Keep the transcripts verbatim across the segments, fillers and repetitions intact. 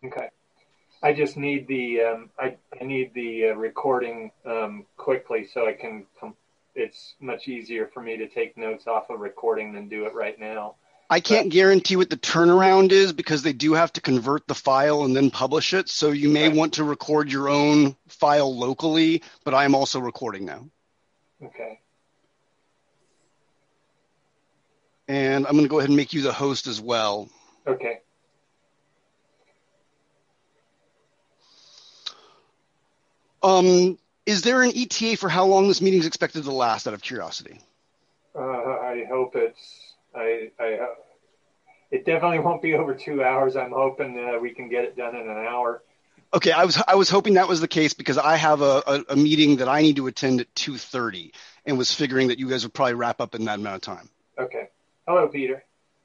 Okay. I just need the um, I, I need the uh, recording um, quickly so I can. Com- it's much easier for me to take notes off a recording than do it right now. I can't But, guarantee what the turnaround is because they do have to convert the file and then publish it. So you may right. want to record your own file locally, but I am also recording now. Okay. And I'm going to go ahead and make you the host as well. Okay. Um, is there an E T A for how long this meeting is expected to last, out of curiosity? Uh, I hope it's. I. I. Uh, it definitely won't be over two hours. I'm hoping that we can get it done in an hour. Okay, I was I was hoping that was the case because I have a, a, a meeting that I need to attend at two thirty and was figuring that you guys would probably wrap up in that amount of time. Okay. Hello, Peter.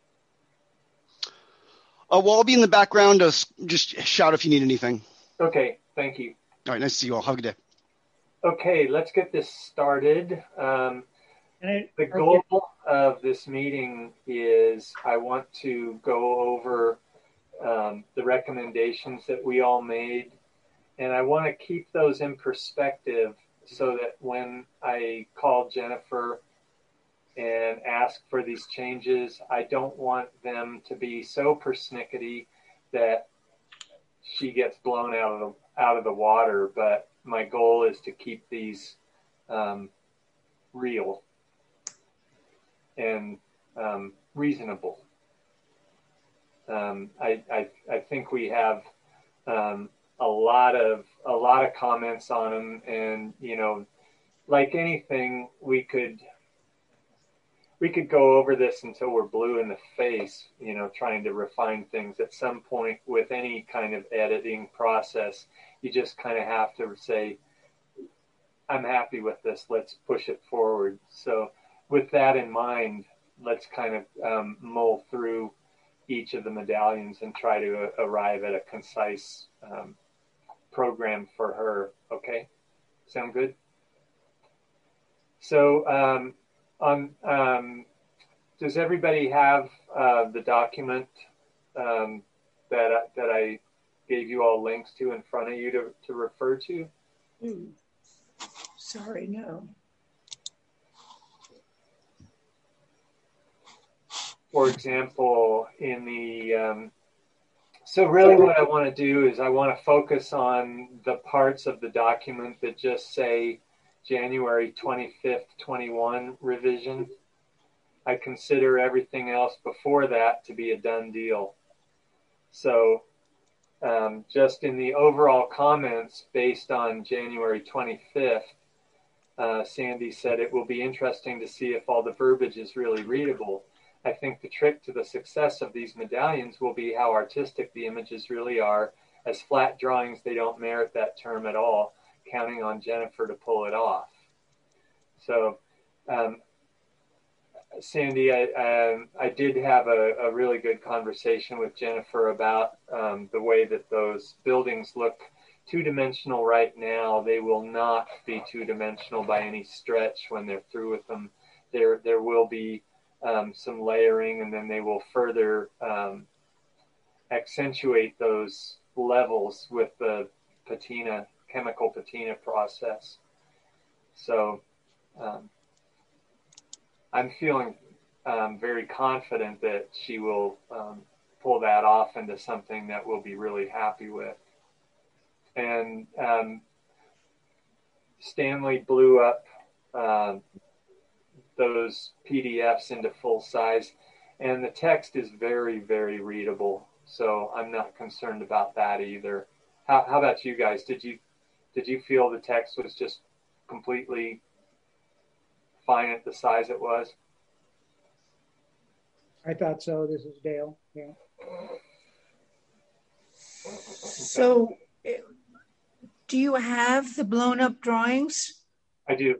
Uh, well, I'll be in the background. Uh, just shout if you need anything. Okay. Thank you. All right, nice to see you all. Have a good day. Okay, let's get this started. Um, the goal of this meeting is I want to go over um, the recommendations that we all made, and I want to keep those in perspective so that when I call Jennifer and ask for these changes, I don't want them to be so persnickety that she gets blown out of the out of the water. But my goal is to keep these um, real and um, reasonable. Um, I, I I think we have um, a lot of a lot of comments on them, and you know, like anything, we could we could go over this until we're blue in the face, you know, trying to refine things. At some point, with any kind of editing process, you just kind of have to say, I'm happy with this, let's push it forward. So with that in mind, let's kind of um, mull through each of the medallions and try to uh, arrive at a concise um, program for her. Okay, sound good? So um, on um, does everybody have uh, the document um, that uh, that I gave you all links to in front of you to, to refer to? Ooh. Sorry, no. For example, in the um, so really what I want to do is I want to focus on the parts of the document that just say January twenty-fifth, twenty-one revision. I consider everything else before that to be a done deal. So um, just in the overall comments based on January twenty-fifth, uh, Sandy said it will be interesting to see if all the verbiage is really readable. I think the trick to the success of these medallions will be how artistic the images really are. As flat drawings, they don't merit that term at all, counting on Jennifer to pull it off. So, um, Sandy, I, um, I did have a, a really good conversation with Jennifer about um, the way that those buildings look two-dimensional right now. They will not be two-dimensional by any stretch when they're through with them. There, there will be um, some layering, and then they will further um, accentuate those levels with the patina, chemical patina process. So um, I'm feeling um, very confident that she will um, pull that off into something that we'll be really happy with. And um, Stanley blew up uh, those P D Fs into full size, and the text is very, very readable. So I'm not concerned about that either. How, how about you guys? Did you did you feel the text was just completely fine at the size it was? I thought so. This is Dale. Yeah. So, do you have the blown up drawings? I do.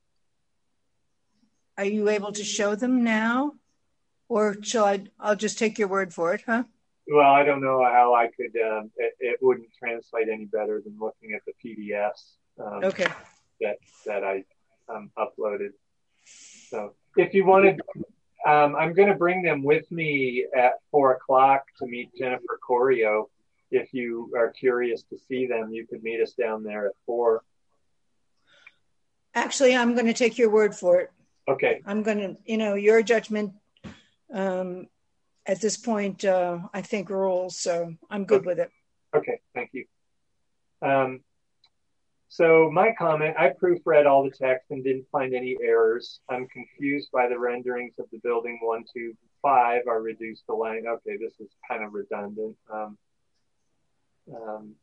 Are you able to show them now? Or shall I, I'll just take your word for it, huh? Well, I don't know how I could, um, it, it wouldn't translate any better than looking at the P D Fs um, okay. that, that I um, uploaded. So if you wanted, um, I'm going to bring them with me at four o'clock to meet Jennifer Corio. if you are curious to see them, you could meet us down there at four. Actually, I'm going to take your word for it. Okay. I'm going to, you know, your judgment um, at this point, uh, I think rules. So I'm good okay. with it. Okay. Thank you. Um, so my comment, I proofread all the text and didn't find any errors. I'm confused by the renderings of the building one, two, five are reduced to line. Okay. This is kind of redundant. Um, um,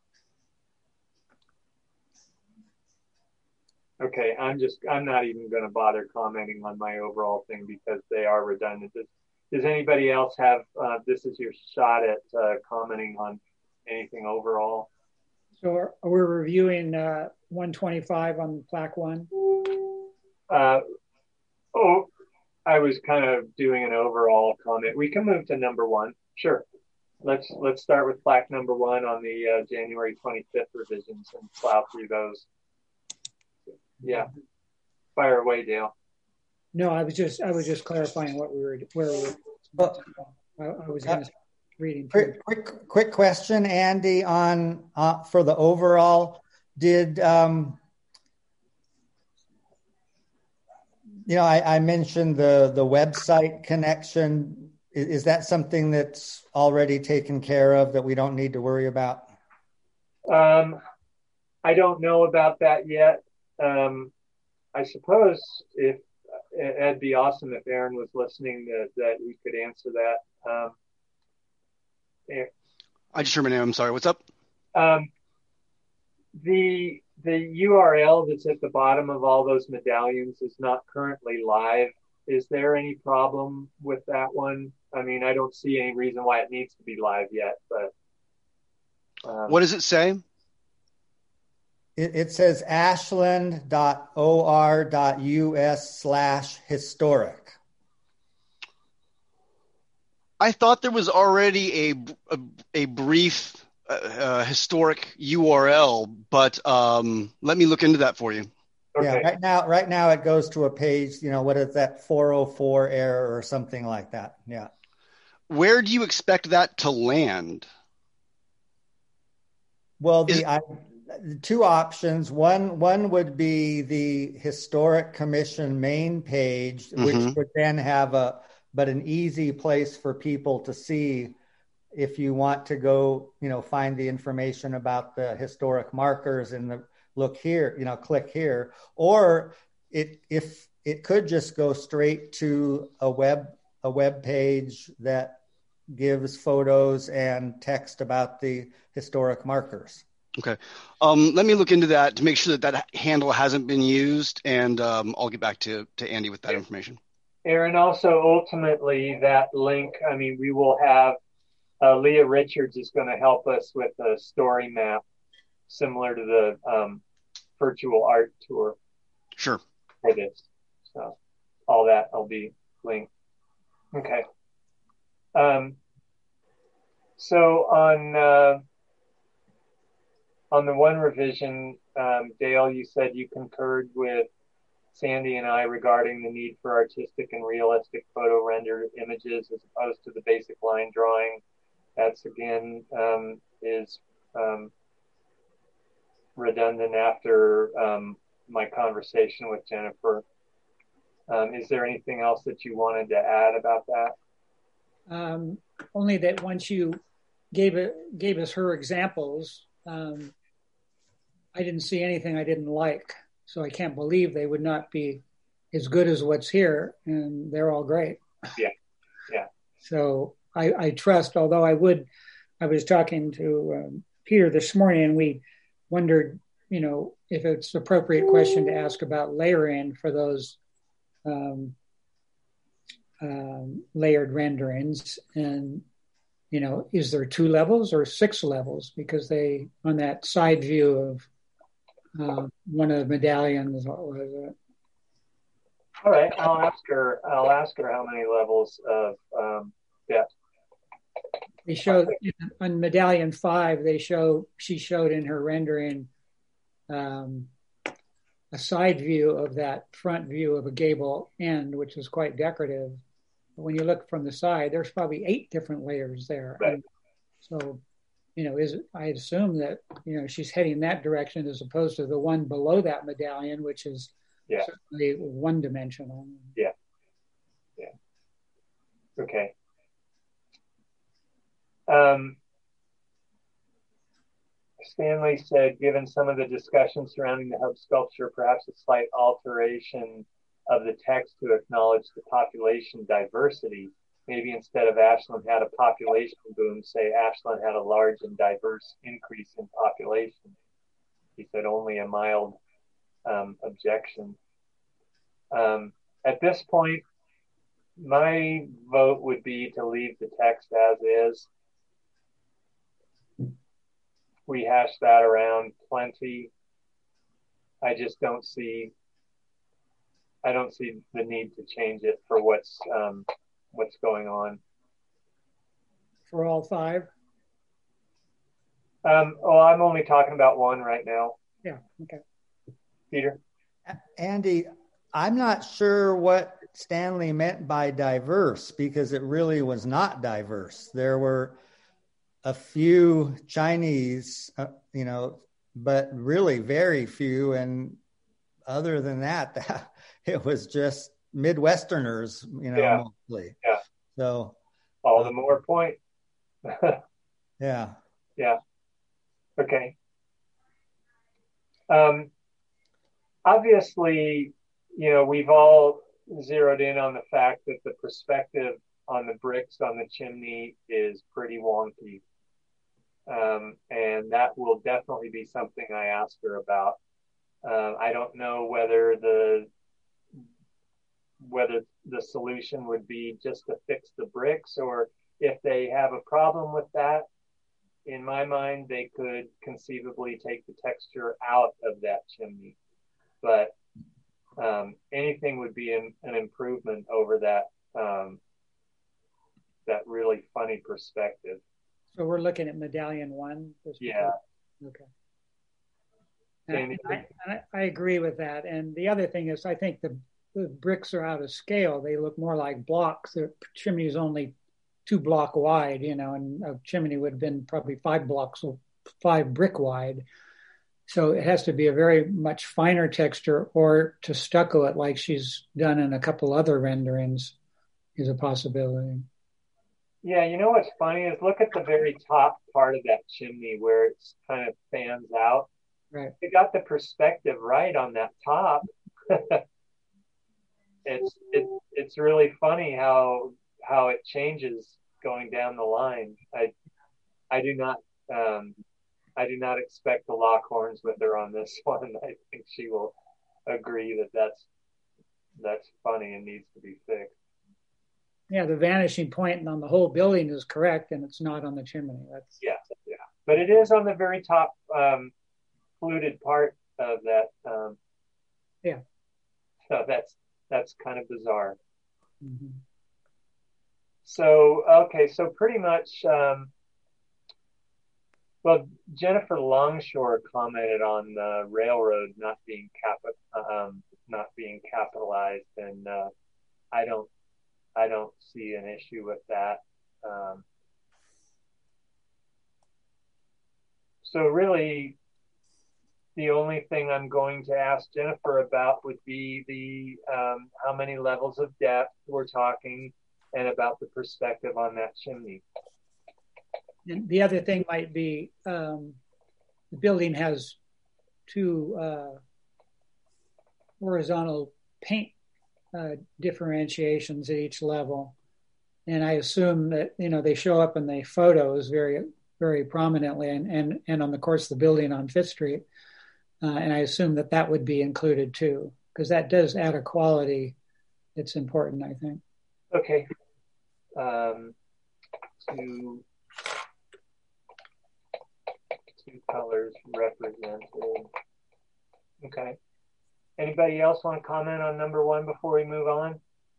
Okay, I'm just, I'm not even going to bother commenting on my overall thing because they are redundant. Does, does anybody else have, uh, this is your shot at uh, commenting on anything overall? So we're reviewing uh, one twenty-five on plaque one. Uh, oh, I was kind of doing an overall comment. We can move to number one. Sure. Let's, let's start with plaque number one on the uh, January twenty-fifth revisions and plow through those. Yeah, fire away, Dale. No, I was just I was just clarifying what we were where we were. Well, I, I was going to reading. Quick, quick, quick question, Andy, on uh, for the overall. Did um, you know? I, I mentioned the the website connection. Is, is that something that's already taken care of that we don't need to worry about? Um, I don't know about that yet. Um, I suppose if it'd be awesome if Aaron was listening that, that he could answer that. Um, Aaron. I just heard my name. I'm sorry. What's up? Um, the the U R L that's at the bottom of all those medallions is not currently live. Is there any problem with that one? I mean, I don't see any reason why it needs to be live yet. But um, what does it say? It, it says ashland dot o r dot u s slash historic. I thought there was already a a, a brief uh, uh, historic U R L, but um, let me look into that for you. Okay. Yeah, right now, right now it goes to a page. You know, what is that four oh four error or something like that? Yeah. Where do you expect that to land? Well, Is the. I, Two options. One one would be the Historic Commission main page, which mm-hmm. would then have a but an easy place for people to see if you want to go, you know, find the information about the historic markers and the look here, you know, click here. Or it if it could just go straight to a web a web page that gives photos and text about the historic markers. Okay. Um, let me look into that to make sure that that handle hasn't been used, and um, I'll get back to, to Andy with that information. Aaron, also ultimately that link, I mean, we will have, uh, Leah Richards is going to help us with a story map similar to the um, virtual art tour. Sure. For this. So all that will be linked. Okay. Um, so on... Uh, On the one revision, um, Dale, you said you concurred with Sandy and I regarding the need for artistic and realistic photo rendered images as opposed to the basic line drawing. That's, again, um, is um, redundant after um, my conversation with Jennifer. Um, is there anything else that you wanted to add about that? Um, only that once you gave it, gave us her examples, um, I didn't see anything I didn't like. So I can't believe they would not be as good as what's here, and they're all great. Yeah, yeah. So I, I trust, although I would, I was talking to um, Peter this morning, and we wondered, you know, if it's an appropriate question to ask about layering for those um, um, layered renderings. And, you know, is there two levels or six levels? Because they, on that side view of uh, one of the medallions, what was it? All right, I'll ask her. I'll ask her how many levels of um, depth. They showed on medallion five. They show she showed in her rendering um, a side view of that front view of a gable end, which is quite decorative. But when you look from the side, there's probably eight different layers there. Right. And so you know, is I assume that, you know, she's heading that direction as opposed to the one below that medallion, which is yeah. certainly one dimensional. Yeah. Yeah. Okay. Um, Stanley said, given some of the discussion surrounding the hub sculpture, perhaps a slight alteration of the text to acknowledge the population diversity. Maybe instead of Ashland had a population boom, say Ashland had a large and diverse increase in population. He said only a mild um, objection. Um, at this point, my vote would be to leave the text as is. We hashed that around plenty. I just don't see, I don't see the need to change it for what's um, what's going on. For all five? Um, oh, I'm only talking about one right now. Yeah, okay. Peter? Andy, I'm not sure what Stanley meant by diverse, because it really was not diverse. There were a few Chinese, uh, you know, but really very few. And other than that, that it was just Midwesterners, you know, yeah. mostly. Yeah. So all the more point. yeah. Yeah. Okay. Um, obviously, you know, we've all zeroed in on the fact that the perspective on the bricks on the chimney is pretty wonky. Um, and that will definitely be something I ask her about. Uh, I don't know whether the whether the solution would be just to fix the bricks, or if they have a problem with that. In my mind, they could conceivably take the texture out of that chimney. But um, anything would be an, an improvement over that um, that really funny perspective. So we're looking at medallion one? Yeah. Okay. And I, I, I agree with that. And the other thing is, I think the, the bricks are out of scale. They look more like blocks. The chimney is only two block wide, you know, and a chimney would have been probably five blocks, or five brick wide. So it has to be a very much finer texture, or to stucco it like she's done in a couple other renderings is a possibility. Yeah, you know what's funny is look at the very top part of that chimney where it's kind of fans out. Right. They got the perspective right on that top. it's it, it's really funny how how it changes going down the line. I I do not um, I do not expect the lock horns with her on this one. I think she will agree that that's that's funny and needs to be fixed. Yeah, the vanishing point on the whole building is correct, and it's not on the chimney. That's yeah, yeah, but it is on the very top um, fluted part of that. Um, yeah, so that's that's kind of bizarre. Mm-hmm. So okay, so pretty much. Um, well, Jennifer Longshore commented on the railroad not being cap- um, not being capitalized, and uh, I don't. I don't see an issue with that. Um, so really, the only thing I'm going to ask Jennifer about would be the um, how many levels of depth we're talking, and about the perspective on that chimney. And the other thing might be um, the building has two uh, horizontal paint Uh, differentiations at each level, and I assume that you know they show up in the photos very very prominently, and and and on the course of the building on Fifth Street, uh, and I assume that that would be included too, because that does add a quality that's important, I think. Okay. Um, two two colors represented. Okay. Anybody else want to comment on number one before we move on?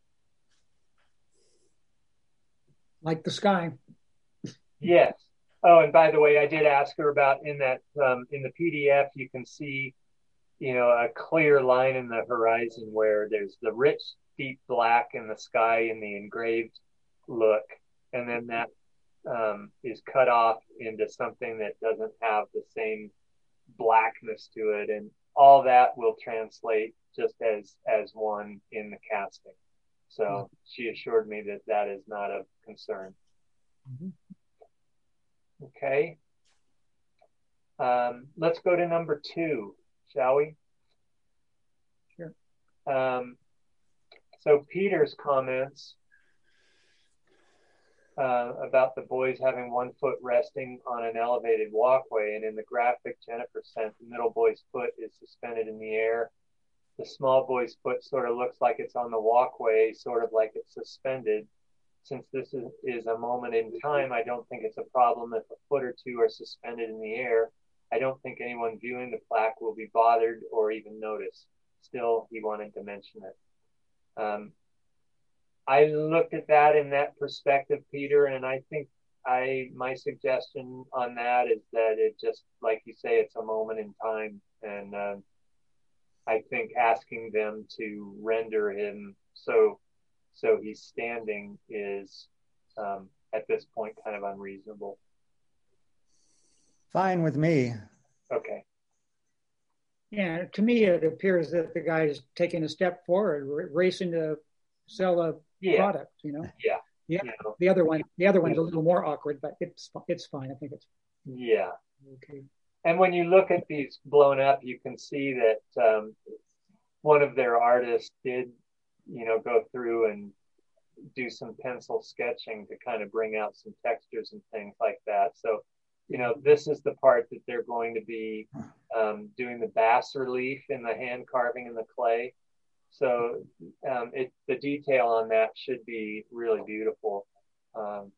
Like the sky. Yes. Oh, and by the way, I did ask her about in that um, in the P D F, you can see, you know, a clear line in the horizon where there's the rich deep black in the sky in the engraved look, and then that um, is cut off into something that doesn't have the same blackness to it, and all that will translate just as as one in the casting. So mm-hmm. she assured me that that is not a concern. Mm-hmm. Okay. Um, let's go to number two, shall we? Sure. Um, so Peter's comments uh, about the boys having one foot resting on an elevated walkway, and in the graphic Jennifer sent, the middle boy's foot is suspended in the air. The small boy's foot sort of looks like it's on the walkway, sort of like it's suspended. Since this is, is a moment in time, I don't think it's a problem if a foot or two are suspended in the air. I don't think anyone viewing the plaque will be bothered or even notice. Still, he wanted to mention it. Um, I looked at that in that perspective, Peter, and I think I my suggestion on that is that it just, like you say, it's a moment in time. And uh, I think asking them to render him so so he's standing is, um, at this point, kind of unreasonable. Fine with me. Okay. Yeah, to me, it appears that the guy is taking a step forward, r- racing to sell a yeah. product. You know. Yeah. Yeah. You know, the other one, the other one's yeah. a little more awkward, but it's it's fine. I think it's. Yeah. Okay. And when you look at these blown up, you can see that um, one of their artists did, you know, go through and do some pencil sketching to kind of bring out some textures and things like that. So, you know, this is the part that they're going to be um, doing the bas relief in the hand carving in the clay. So um, it, the detail on that should be really beautiful. Um,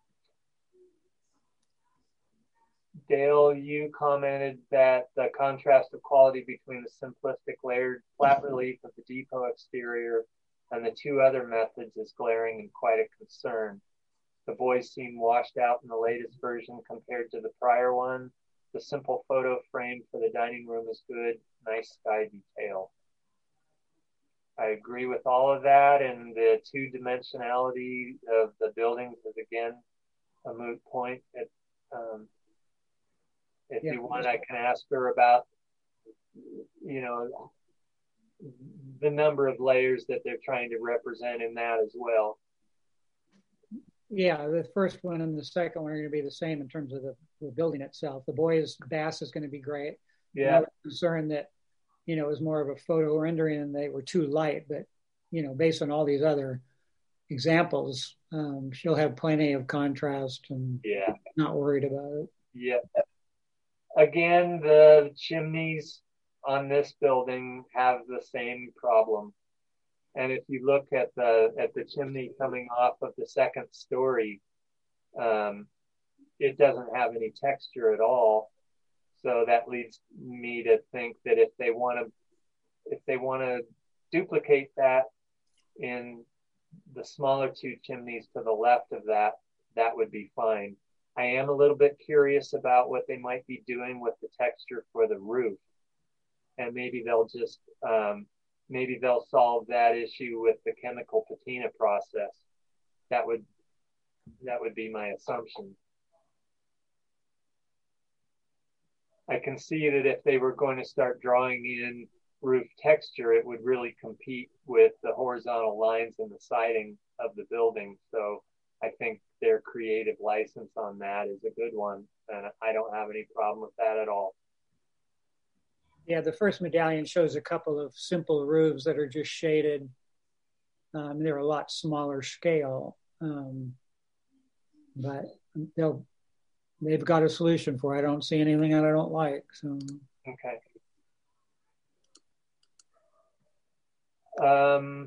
Dale, you commented that the contrast of quality between the simplistic layered flat relief of the depot exterior and the two other methods is glaring and quite a concern. The boys seem washed out in the latest version compared to the prior one. The simple photo frame for the dining room is good. Nice sky detail. I agree with all of that, and the two-dimensionality of the buildings is, again, a moot point. It, um, if yeah. you want, I can ask her about, you know, the number of layers that they're trying to represent in that as well. Yeah, the first one and the second one are going to be the same in terms of the, the building itself. The boys' bass is going to be great. Yeah. I was concerned that, you know, it was more of a photo rendering and they were too light, but, you know, based on all these other examples, um, she'll have plenty of contrast and yeah. not worried about it. Yeah. Again, the chimneys on this building have the same problem. And if you look at the at the chimney coming off of the second story, um, it doesn't have any texture at all. So that leads me to think that if they want to if they want to duplicate that in the smaller two chimneys to the left of that, that would be fine. I am a little bit curious about what they might be doing with the texture for the roof. And maybe they'll just, um, maybe they'll solve that issue with the chemical patina process. That would, that would be my assumption. I can see that if they were going to start drawing in roof texture, it would really compete with the horizontal lines and the siding of the building. So I think their creative license on that is a good one. And I don't have any problem with that at all. Yeah, the first medallion shows a couple of simple roofs that are just shaded. Um, they're a lot smaller scale, um, but they'll they've got a solution for it. I don't see anything that I don't like. So okay. Um,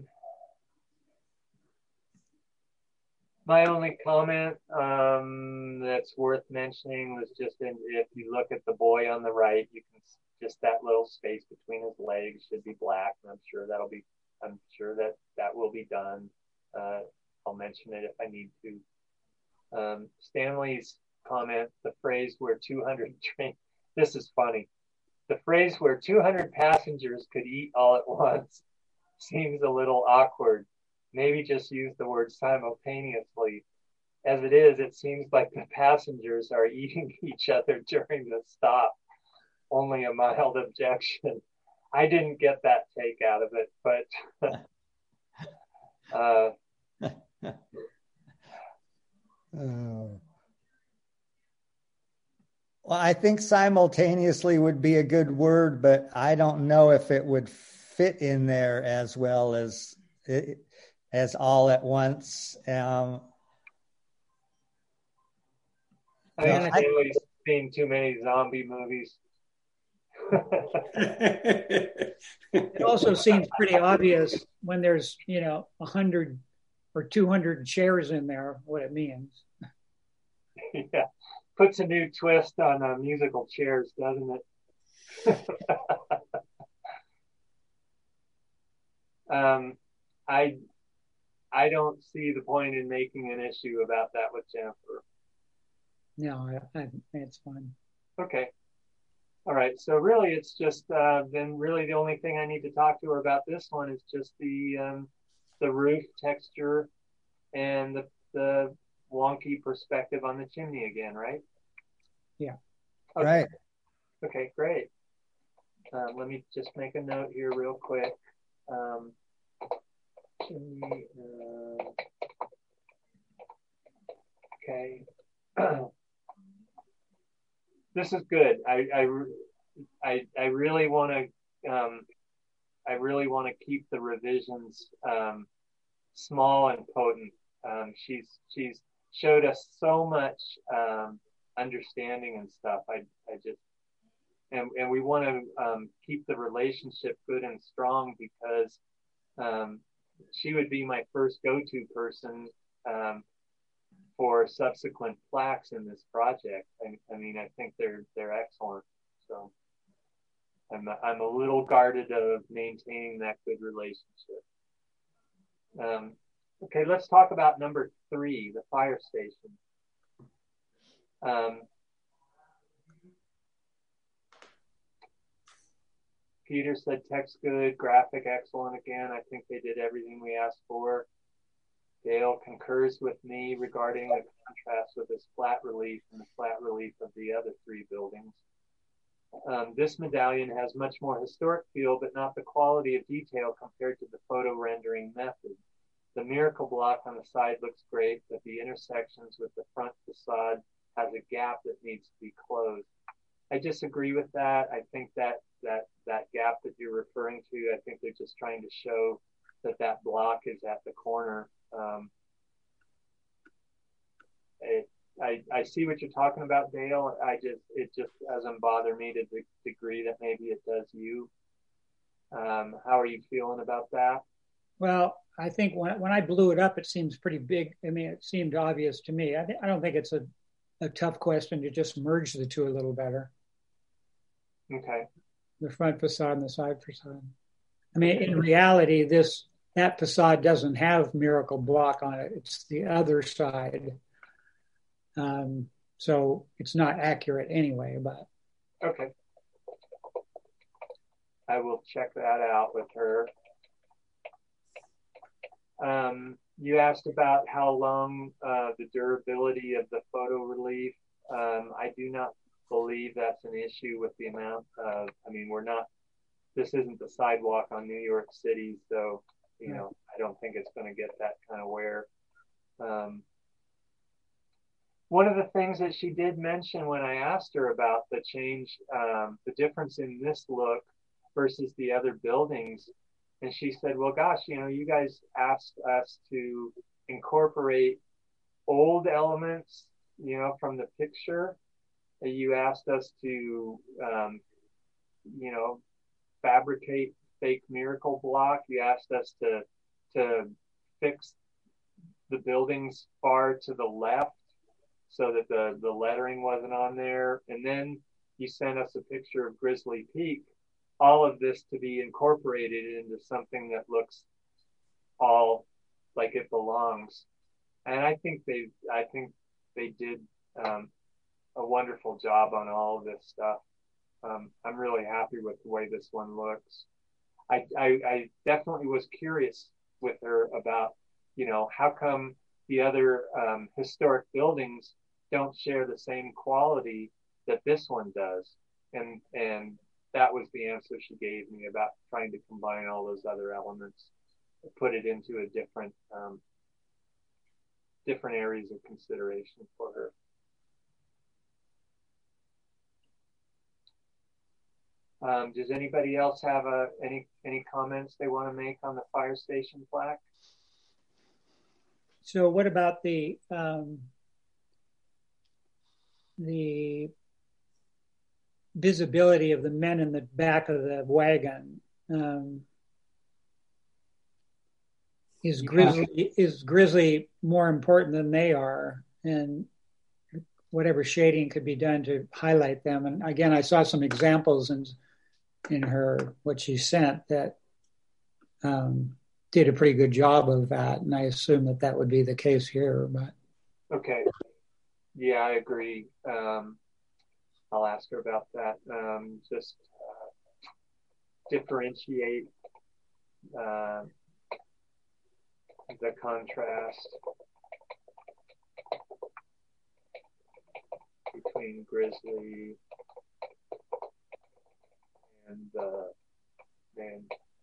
my only comment um, that's worth mentioning was just in, if you look at the boy on the right, you can just that little space between his legs should be black, and I'm sure that'll be. I'm sure that that will be done. Uh, I'll mention it if I need to. Um, Stanley's comment: the phrase "where two hundred train." This is funny. The phrase "where two hundred passengers could eat all at once" seems a little awkward. Maybe just use the word simultaneously. as it is, it seems like the passengers are eating each other during the stop. Only a mild objection. I didn't get that take out of it, but uh, oh. Well, I think simultaneously would be a good word, but I don't know if it would fit in there as well as as all at once. Um, I think Stanley's seen too many zombie movies. It also seems pretty obvious when there's, you know, a hundred or two hundred chairs in there, what it means. Yeah, puts a new twist on uh, musical chairs, doesn't it? um, I I don't see the point in making an issue about that with Jennifer. No, I, I think it's fine. Okay. All right. So really, it's just uh, then really the only thing I need to talk to her about this one is just the um, the roof texture and the the wonky perspective on the chimney again, right? Yeah. Okay. Right. Okay. Great. Uh, let me just make a note here real quick. Um, chimney. Uh, okay. This is good. I I, I, I really want to um, I really want to keep the revisions um, small and potent. Um, she's she's showed us so much um, understanding and stuff. I I just and and we want to um, keep the relationship good and strong because um, she would be my first go-to person um, for subsequent plaques in this project. I, I mean, I think they're they're excellent. So I'm a, I'm a little guarded of maintaining that good relationship. Um, okay, let's talk about number three, the fire station. Um, Peter said text good, graphic excellent again. I think they did everything we asked for. Dale concurs with me regarding the contrast with this flat relief and the flat relief of the other three buildings. Um, this medallion has much more historic feel, but not the quality of detail compared to the photo rendering method. The miracle block on the side looks great, but the intersections with the front facade has a gap that needs to be closed. I disagree with that. I think that that that gap that you're referring to, I think they're just trying to show that that block is at the corner. Um, it, I, I see what you're talking about, Dale. I just it just doesn't bother me to the degree that maybe it does you. Um, how are you feeling about that? Well, I think when when I blew it up, it seems pretty big. I mean, it seemed obvious to me. I th- I don't think it's a, a tough question to just merge the two a little better. Okay. The front facade and the side facade. I mean, in reality, this that facade doesn't have miracle block on it. It's the other side. Um, so it's not accurate anyway, but. Okay. I will check that out with her. Um, you asked about how long uh, the durability of the photo relief. Um, I do not believe that's an issue with the amount of, I mean, we're not, this isn't the sidewalk on New York City, so, you know, I don't think it's going to get that kind of wear. Um, one of the things that she did mention when I asked her about the change, um, the difference in this look versus the other buildings, and she said, well, gosh, you know, you guys asked us to incorporate old elements, you know, from the picture. You asked us to, um, you know, fabricate fake miracle block. You asked us to to fix the buildings far to the left so that the, the lettering wasn't on there. And then you sent us a picture of Grizzly Peak. All of this to be incorporated into something that looks all like it belongs. And I think they, I think they did um, a wonderful job on all of this stuff. Um, I'm really happy with the way this one looks. I, I, I definitely was curious with her about, you know, how come the other um, historic buildings don't share the same quality that this one does. And, and that was the answer she gave me about trying to combine all those other elements, put it into a different, um, different areas of consideration for her. Um, does anybody else have a, any any comments they want to make on the fire station plaque? So what about the um, the visibility of the men in the back of the wagon? Um, is Grizzly is Grizzly more important than they are? And whatever shading could be done to highlight them. And again, I saw some examples in in her what she sent that um, did a pretty good job of that, and I assume that that would be the case here. But okay, yeah, I agree. Um, I'll ask her about that. Um, just uh, differentiate uh, the contrast between Grizzly and uh, man.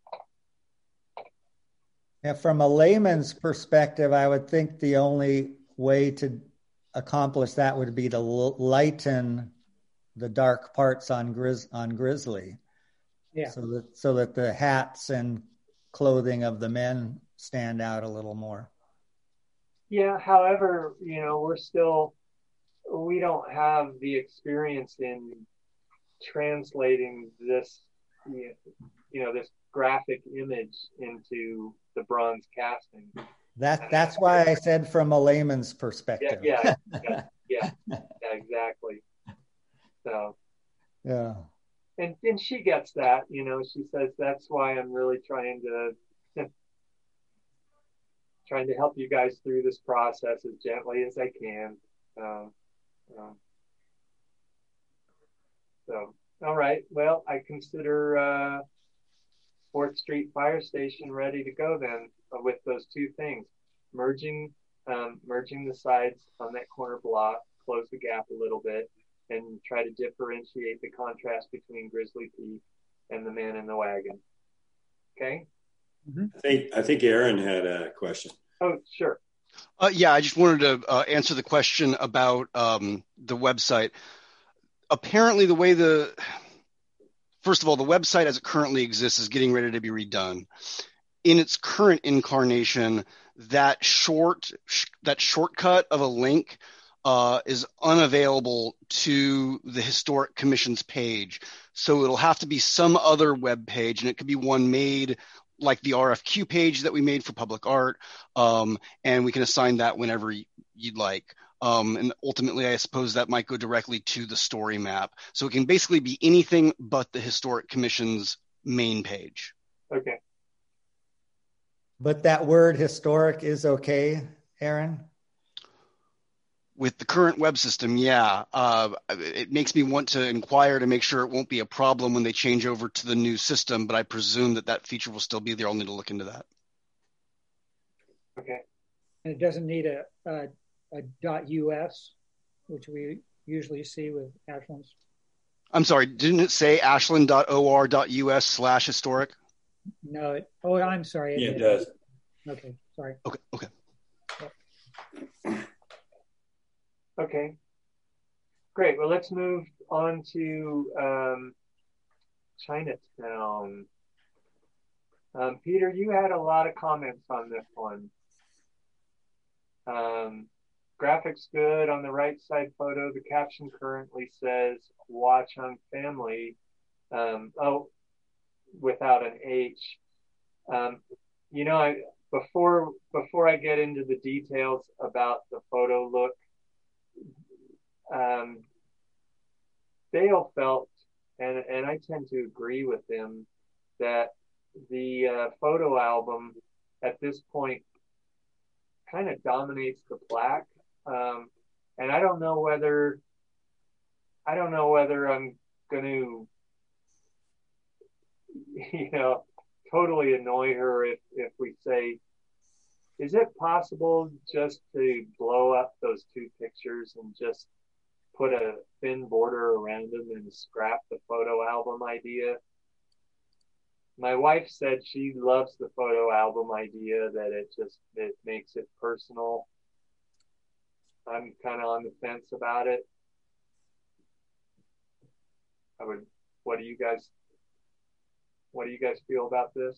Yeah, from a layman's perspective, I would think the only way to accomplish that would be to lighten the dark parts on Grizz on Grizzly. Yeah. So that so that the hats and clothing of the men stand out a little more. Yeah. However, you know, we're still we don't have the experience in translating this, you know, this graphic image into the bronze casting. That that's why I said from a layman's perspective. Yeah, yeah, yeah, yeah, yeah, exactly. So, yeah, and and she gets that, you know. She says that's why I'm really trying to trying to help you guys through this process as gently as I can. Um, um, so, all right. Well, I consider uh, Fourth Street Fire Station ready to go then uh, with those two things: merging, um, merging the sides on that corner block, close the gap a little bit, and try to differentiate the contrast between Grizzly Peak and the man in the wagon. Okay. Mm-hmm. I think I think Aaron had a question. Oh, sure. Uh, yeah, I just wanted to uh, answer the question about um, the website. Apparently, the way the first of all, the website as it currently exists is getting ready to be redone. In its current incarnation, that short sh- that shortcut of a link uh, is unavailable to the Historic Commission's page. So it'll have to be some other web page, and it could be one made like the R F Q page that we made for public art, um, and we can assign that whenever you'd like. Um, and ultimately, I suppose that might go directly to the story map. So it can basically be anything but the Historic Commission's main page. Okay. But that word historic is okay, Aaron? With the current web system, yeah. Uh, it makes me want to inquire to make sure it won't be a problem when they change over to the new system, but I presume that that feature will still be there. I'll need to look into that. Okay. And it doesn't need a, a, a .us, which we usually see with Ashland's. I'm sorry, didn't it say ashland.or.us slash historic? No, it, oh, I'm sorry. It yeah, did. it does. Okay, sorry. Okay, okay. Okay, great. Well, let's move on to um, Chinatown. Um, Peter, you had a lot of comments on this one. Um, graphics good on the right side photo. The caption currently says "Watch on Family." Um, oh, without an H. Um, you know, I, before before I get into the details about the photo look. Um, Dale felt, and, and I tend to agree with him, that the uh, photo album at this point kind of dominates the plaque. Um, and I don't know whether, I don't know whether I'm going to, you know, totally annoy her if, if we say, is it possible just to blow up those two pictures and just put a thin border around them and scrap the photo album idea? My wife said she loves the photo album idea, that it just, it makes it personal. I'm kind of on the fence about it. I would, what do you guys, what do you guys feel about this?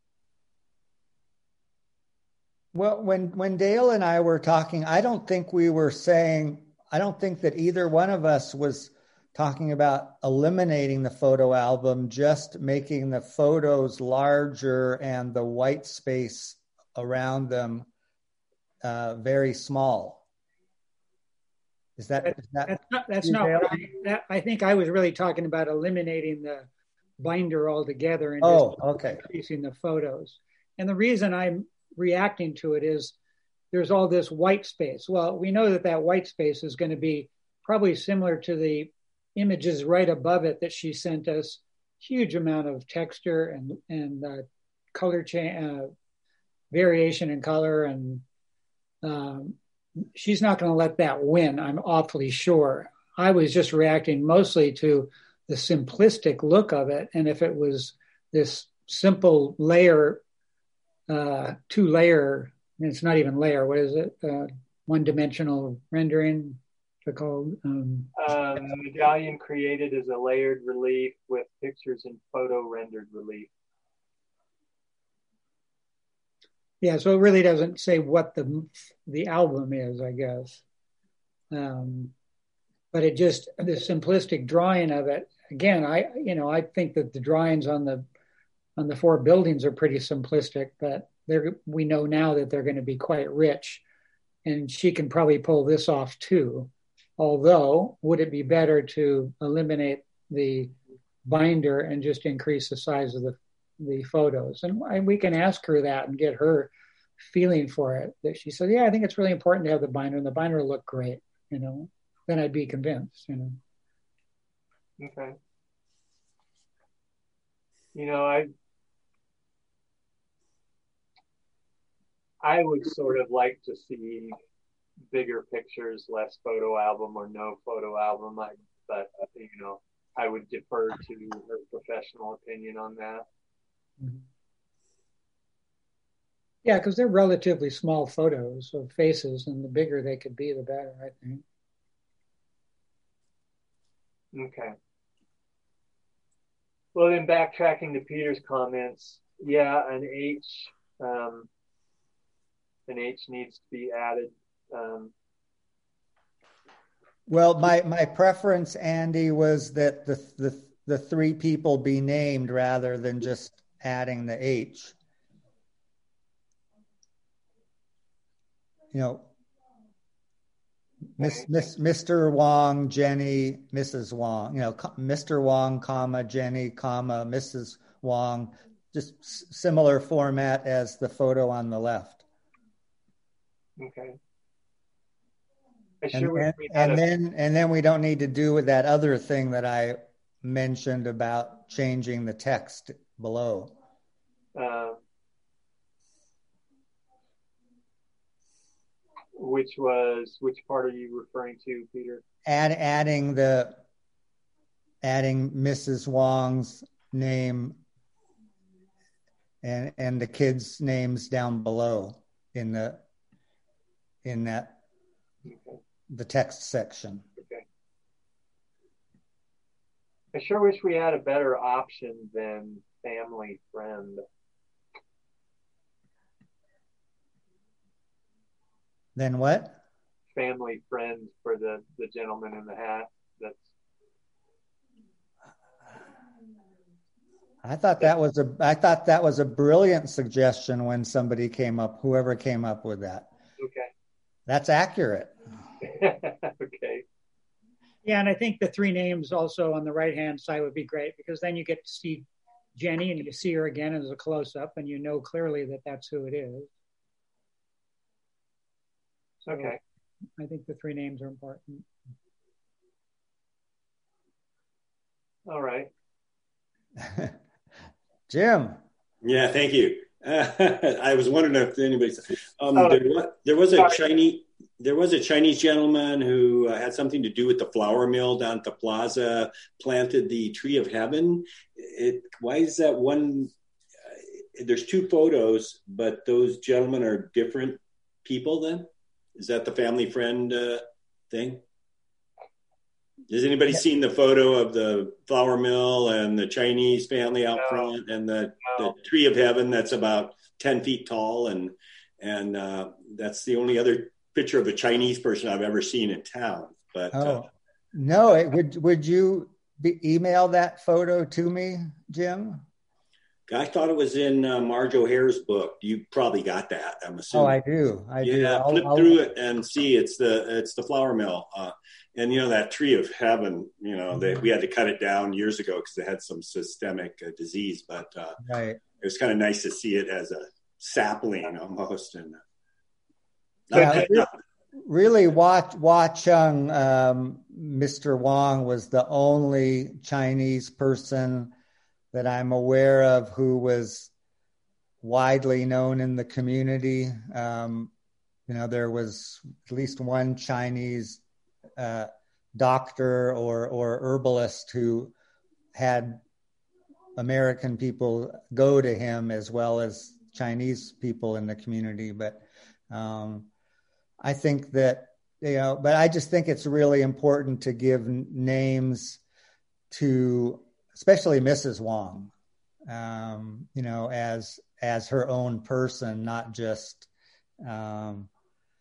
Well, when, when Dale and I were talking, I don't think we were saying, I don't think that either one of us was talking about eliminating the photo album, just making the photos larger and the white space around them uh, very small. Is that, is that that's not, that's not what I, that, I think I was really talking about eliminating the binder altogether and oh, just okay. increasing the photos. And the reason I'm reacting to it is there's all this white space. Well, we know that that white space is going to be probably similar to the images right above it that she sent us. Huge amount of texture and and uh, color change, uh, variation in color, and um, she's not going to let that win. I'm awfully sure. I was just reacting mostly to the simplistic look of it, and if it was this simple layer, uh, two layer. It's not even layer. What is it? Uh, one-dimensional rendering. Called um, um, medallion created as a layered relief with pictures in photo rendered relief. Yeah, so it really doesn't say what the the album is, I guess. Um, but it just, the simplistic drawing of it. Again, I you know I think that the drawings on the on the four buildings are pretty simplistic, but they're we know now that they're going to be quite rich, and she can probably pull this off too. Although, would it be better to eliminate the binder and just increase the size of the, the photos? And, and we can ask her that and get her feeling for it. That she said, yeah, I think it's really important to have the binder, and the binder will look great, you know. Then I'd be convinced, you know. Okay. You know, I I would sort of like to see bigger pictures, less photo album, or no photo album. I, but you know, I would defer to her professional opinion on that. Mm-hmm. Yeah, because they're relatively small photos of faces, and the bigger they could be, the better, I think. Okay. Well, then backtracking to Peter's comments, yeah, an H, um, an H needs to be added. Um, well, my, my preference, Andy, was that the, the the three people be named rather than just adding the H. You know, Miss, Miss, Mister Wong, Jenny, Missus Wong. You know, Mister Wong, comma Jenny, comma Missus Wong. Just similar format as the photo on the left. Okay. And, and, and then and then we don't need to do with that other thing that I mentioned about changing the text below. Uh, which was which part are you referring to, Peter? Add adding the adding Missus Wong's name and and the kids' names down below in the in that. Okay. The text section. Okay. I sure wish we had a better option than family friend. Then what? Family friend for the, the gentleman in the hat. That's. I thought that was a I thought that was a brilliant suggestion when somebody came up, whoever came up with that. Okay. That's accurate. Okay. Yeah, and I think the three names also on the right-hand side would be great, because then you get to see Jenny and you see her again as a close-up and you know clearly that that's who it is. So okay. I think the three names are important. All right. Jim. Yeah, thank you. I was wondering if anybody. Um, Oh, there, was, there was a sorry. Chinese. There was a Chinese gentleman who uh, had something to do with the flour mill down at the plaza. Planted the tree of heaven. It. Why is that one? Uh, there's two photos, but those gentlemen are different people. Then is that the family friend uh, thing? Has anybody seen the photo of the flour mill and the Chinese family out No. front and the, No. the tree of heaven that's about ten feet tall? And and uh, that's the only other picture of a Chinese person I've ever seen in town. But Oh, uh, no, it, would would you be, email that photo to me, Jim? I thought it was in uh, Marge O'Hare's book. You probably got that, I'm assuming. Oh, I do. I do. Yeah, I'll, flip I'll, through it and see it's the it's the flour mill. Uh, and, you know, that tree of heaven, you know, they, we had to cut it down years ago because they had some systemic uh, disease. But uh, right. it was kind of nice to see it as a sapling almost. And yeah, really, really, Hua, Hua Chung, um, Mister Wong was the only Chinese person that I'm aware of who was widely known in the community. Um, you know, there was at least one Chinese uh, doctor or, or herbalist who had American people go to him as well as Chinese people in the community. But um, I think that, you know, but I just think it's really important to give names to, especially Missus Wong, um, you know, as as her own person, not just, um,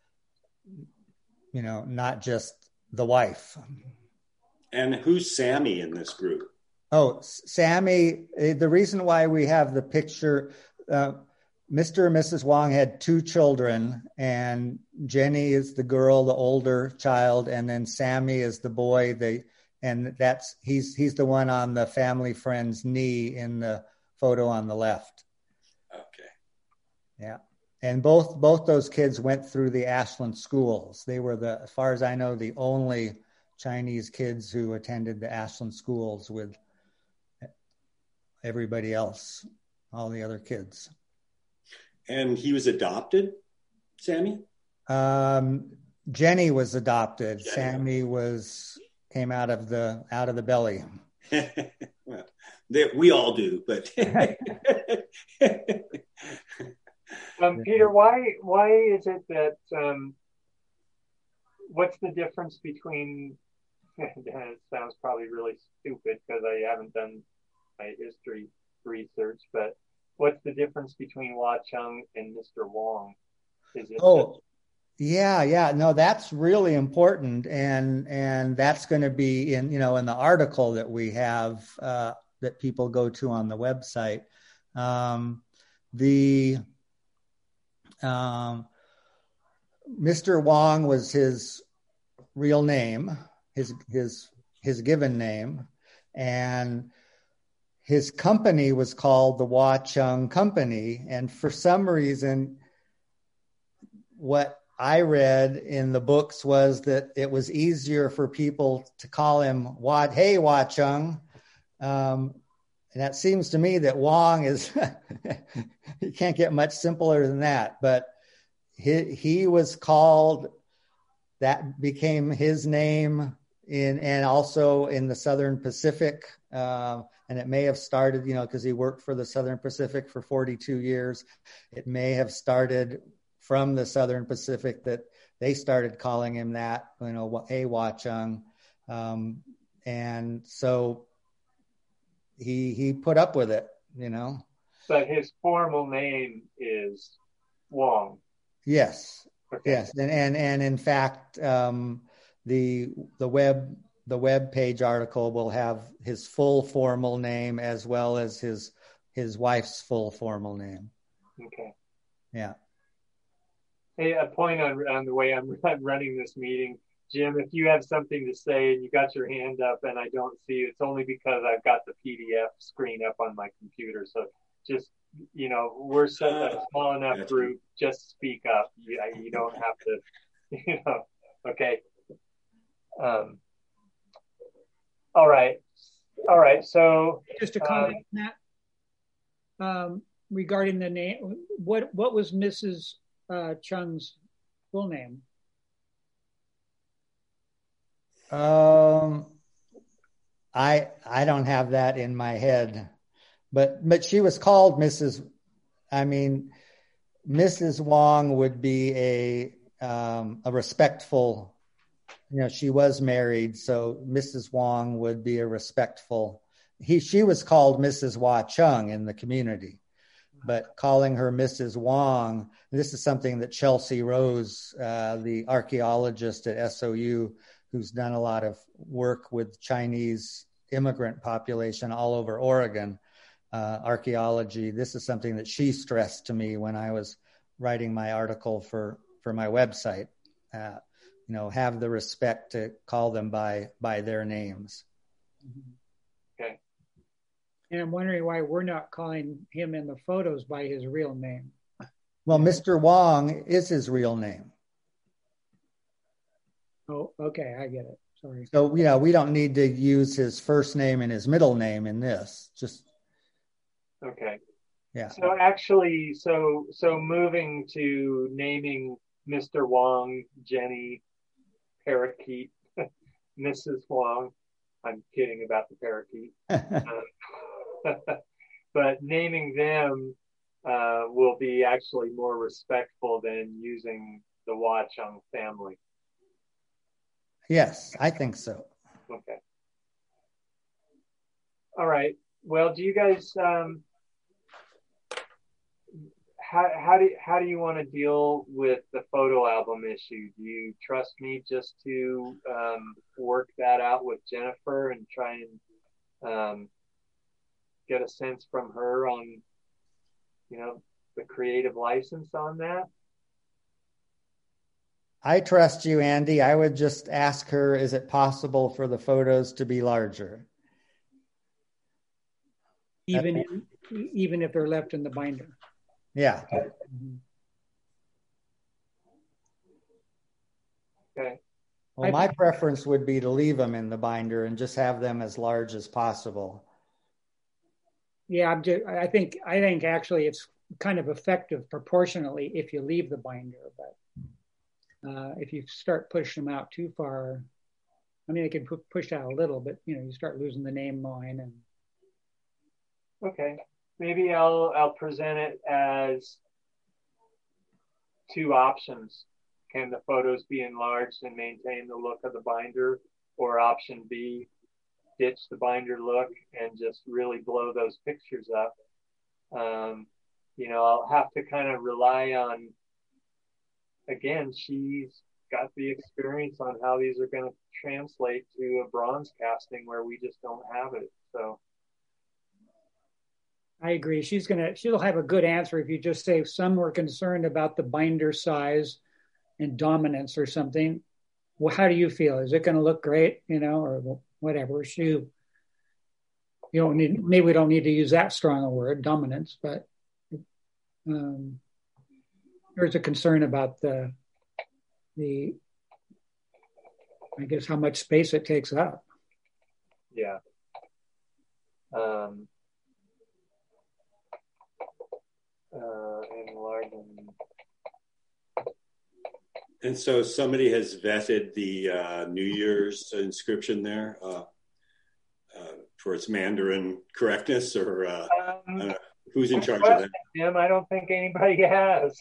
you know, not just the wife. And who's Sammy in this group? Oh, Sammy, the reason why we have the picture, uh, Mister and Missus Wong had two children, and Jenny is the girl, the older child, and then Sammy is the boy. They and that's he's he's the one on the family friend's knee in the photo on the left. Okay. Yeah. And both both those kids went through the Ashland schools. They were the, as far as I know, the only Chinese kids who attended the Ashland schools with everybody else, all the other kids. And he was adopted, Sammy? Um, Jenny was adopted. Jenny. Sammy was came out of the out of the belly. Well, they, we all do, but um, Peter, why why is it that um, what's the difference between? It sounds probably really stupid because I haven't done my history research, but what's the difference between Hua Chung and Mister Wong? Is it oh, just- yeah, yeah. No, that's really important. And and that's going to be in, you know, in the article that we have uh, that people go to on the website. Um, the um, Mister Wong was his real name, his his his given name, and his company was called the Hua Chung Company. And for some reason, what I read in the books was that it was easier for people to call him Hua, hey, Hua Chung. Um, and that seems to me that Wong is, you can't get much simpler than that. But he, he was called, that became his name in, and also in the Southern Pacific. Uh, and it may have started, you know, because he worked for the Southern Pacific for forty-two years. It may have started from the Southern Pacific that they started calling him that, you know, hey, Hua Chung. Um, and so he he put up with it, you know. But his formal name is Wong. Yes, Okay. yes, and and and in fact, um, the the web the web page article will have his full formal name as well as his his wife's full formal name. Okay. Yeah. Hey, a point on, on the way I'm running this meeting, Jim, if you have something to say and you got your hand up and I don't see you, it's only because I've got the P D F screen up on my computer. So just, you know, we're such a small enough group, just speak up. You, you don't have to, you know, okay. Um, all right. All right. So just a comment uh, on that. Um, regarding the name, what what was Missus Uh, Chung's full name? Um, I I don't have that in my head, but but she was called Missus I mean, Missus Wong would be a um, a respectful. You know, she was married, so Missus Wong would be a respectful. He she was called Missus Wah Chung in the community, but calling her Missus Wong, this is something that Chelsea Rose, uh, the archaeologist at S O U, who's done a lot of work with Chinese immigrant population all over Oregon, uh, archaeology. This is something that she stressed to me when I was writing my article for, for my website. Uh, you know, have the respect to call them by, by their names. Okay. And I'm wondering why we're not calling him in the photos by his real name. Well, Mister Wong is his real name. Oh, okay, I get it. Sorry. So, yeah, we don't need to use his first name and his middle name in this. Just okay. Yeah. So actually, so so moving to naming Mister Wong, Jenny, parakeet, Missus Wong. I'm kidding about the parakeet. um, but naming them uh, will be actually more respectful than using the Wah Chung family. Yes, I think so. Okay. All right. Well, do you guys um, how how do how do you want to deal with the photo album issue? Do you trust me just to um, work that out with Jennifer and try and um, get a sense from her on, you know, the creative license on that? I trust you, Andy. I would just ask her, is it possible for the photos to be larger? Even in, even if they're left in the binder. Yeah. Mm-hmm. Okay. Well, my preference would be to leave them in the binder and just have them as large as possible. Yeah, I'm just, I think I think actually it's kind of effective proportionately if you leave the binder, but uh, if you start pushing them out too far, I mean, they can pu- push out a little, but you know, you start losing the name line. And okay, maybe I'll I'll present it as two options. Can the photos be enlarged and maintain the look of the binder? Or option B, ditch the binder look and just really blow those pictures up. Um, you know, I'll have to kind of rely on, again, she's got the experience on how these are going to translate to a bronze casting where we just don't have it. So I agree. She's gonna she'll have a good answer if you just say some were concerned about the binder size and dominance or something. Well, how do you feel? Is it going to look great? You know, or whatever. She, you don't need. Maybe we don't need to use that strong a word, dominance, but um, there's a concern about the the. I guess how much space it takes up. Yeah. Um. Uh, enlarging. And so somebody has vetted the uh, New Year's inscription there uh, uh, for its Mandarin correctness, or uh, um, uh, who's in charge of that? Jim, I don't think anybody has.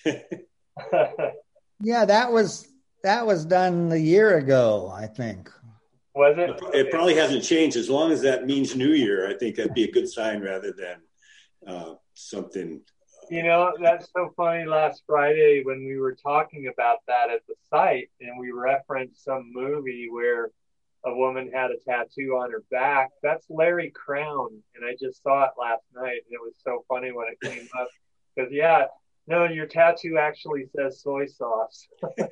Yeah, that was that was done a year ago, I think. Was it? It probably hasn't changed. As long as that means New Year, I think that'd be a good sign rather than uh, something. You know, that's so funny. Last Friday when we were talking about that at the site and we referenced some movie where a woman had a tattoo on her back, that's Larry Crown. And I just saw it last night and it was so funny when it came up because, yeah, no, your tattoo actually says soy sauce.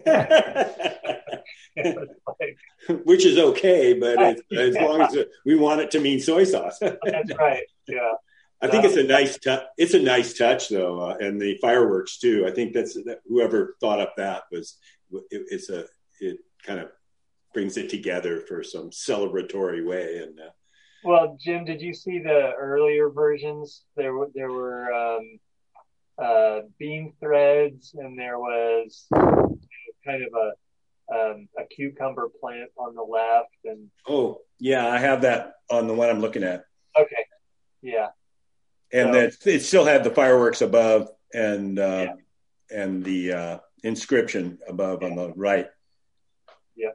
Like, which is okay, but it's, yeah. As long as it, we want it to mean soy sauce. That's right, yeah. I think it's a nice touch. It's a nice touch, though, uh, and the fireworks too. I think that's that whoever thought up that was. It, it's a. It kind of brings it together for some celebratory way, and uh, Well, Jim, did you see the earlier versions? There were there were um, uh, bean threads, and there was kind of a um, a cucumber plant on the left. And oh, yeah, I have that on the one I'm looking at. okay, yeah, and so, that it still had the fireworks above and uh, yeah. and the uh, inscription above yeah. on the right. Yeah.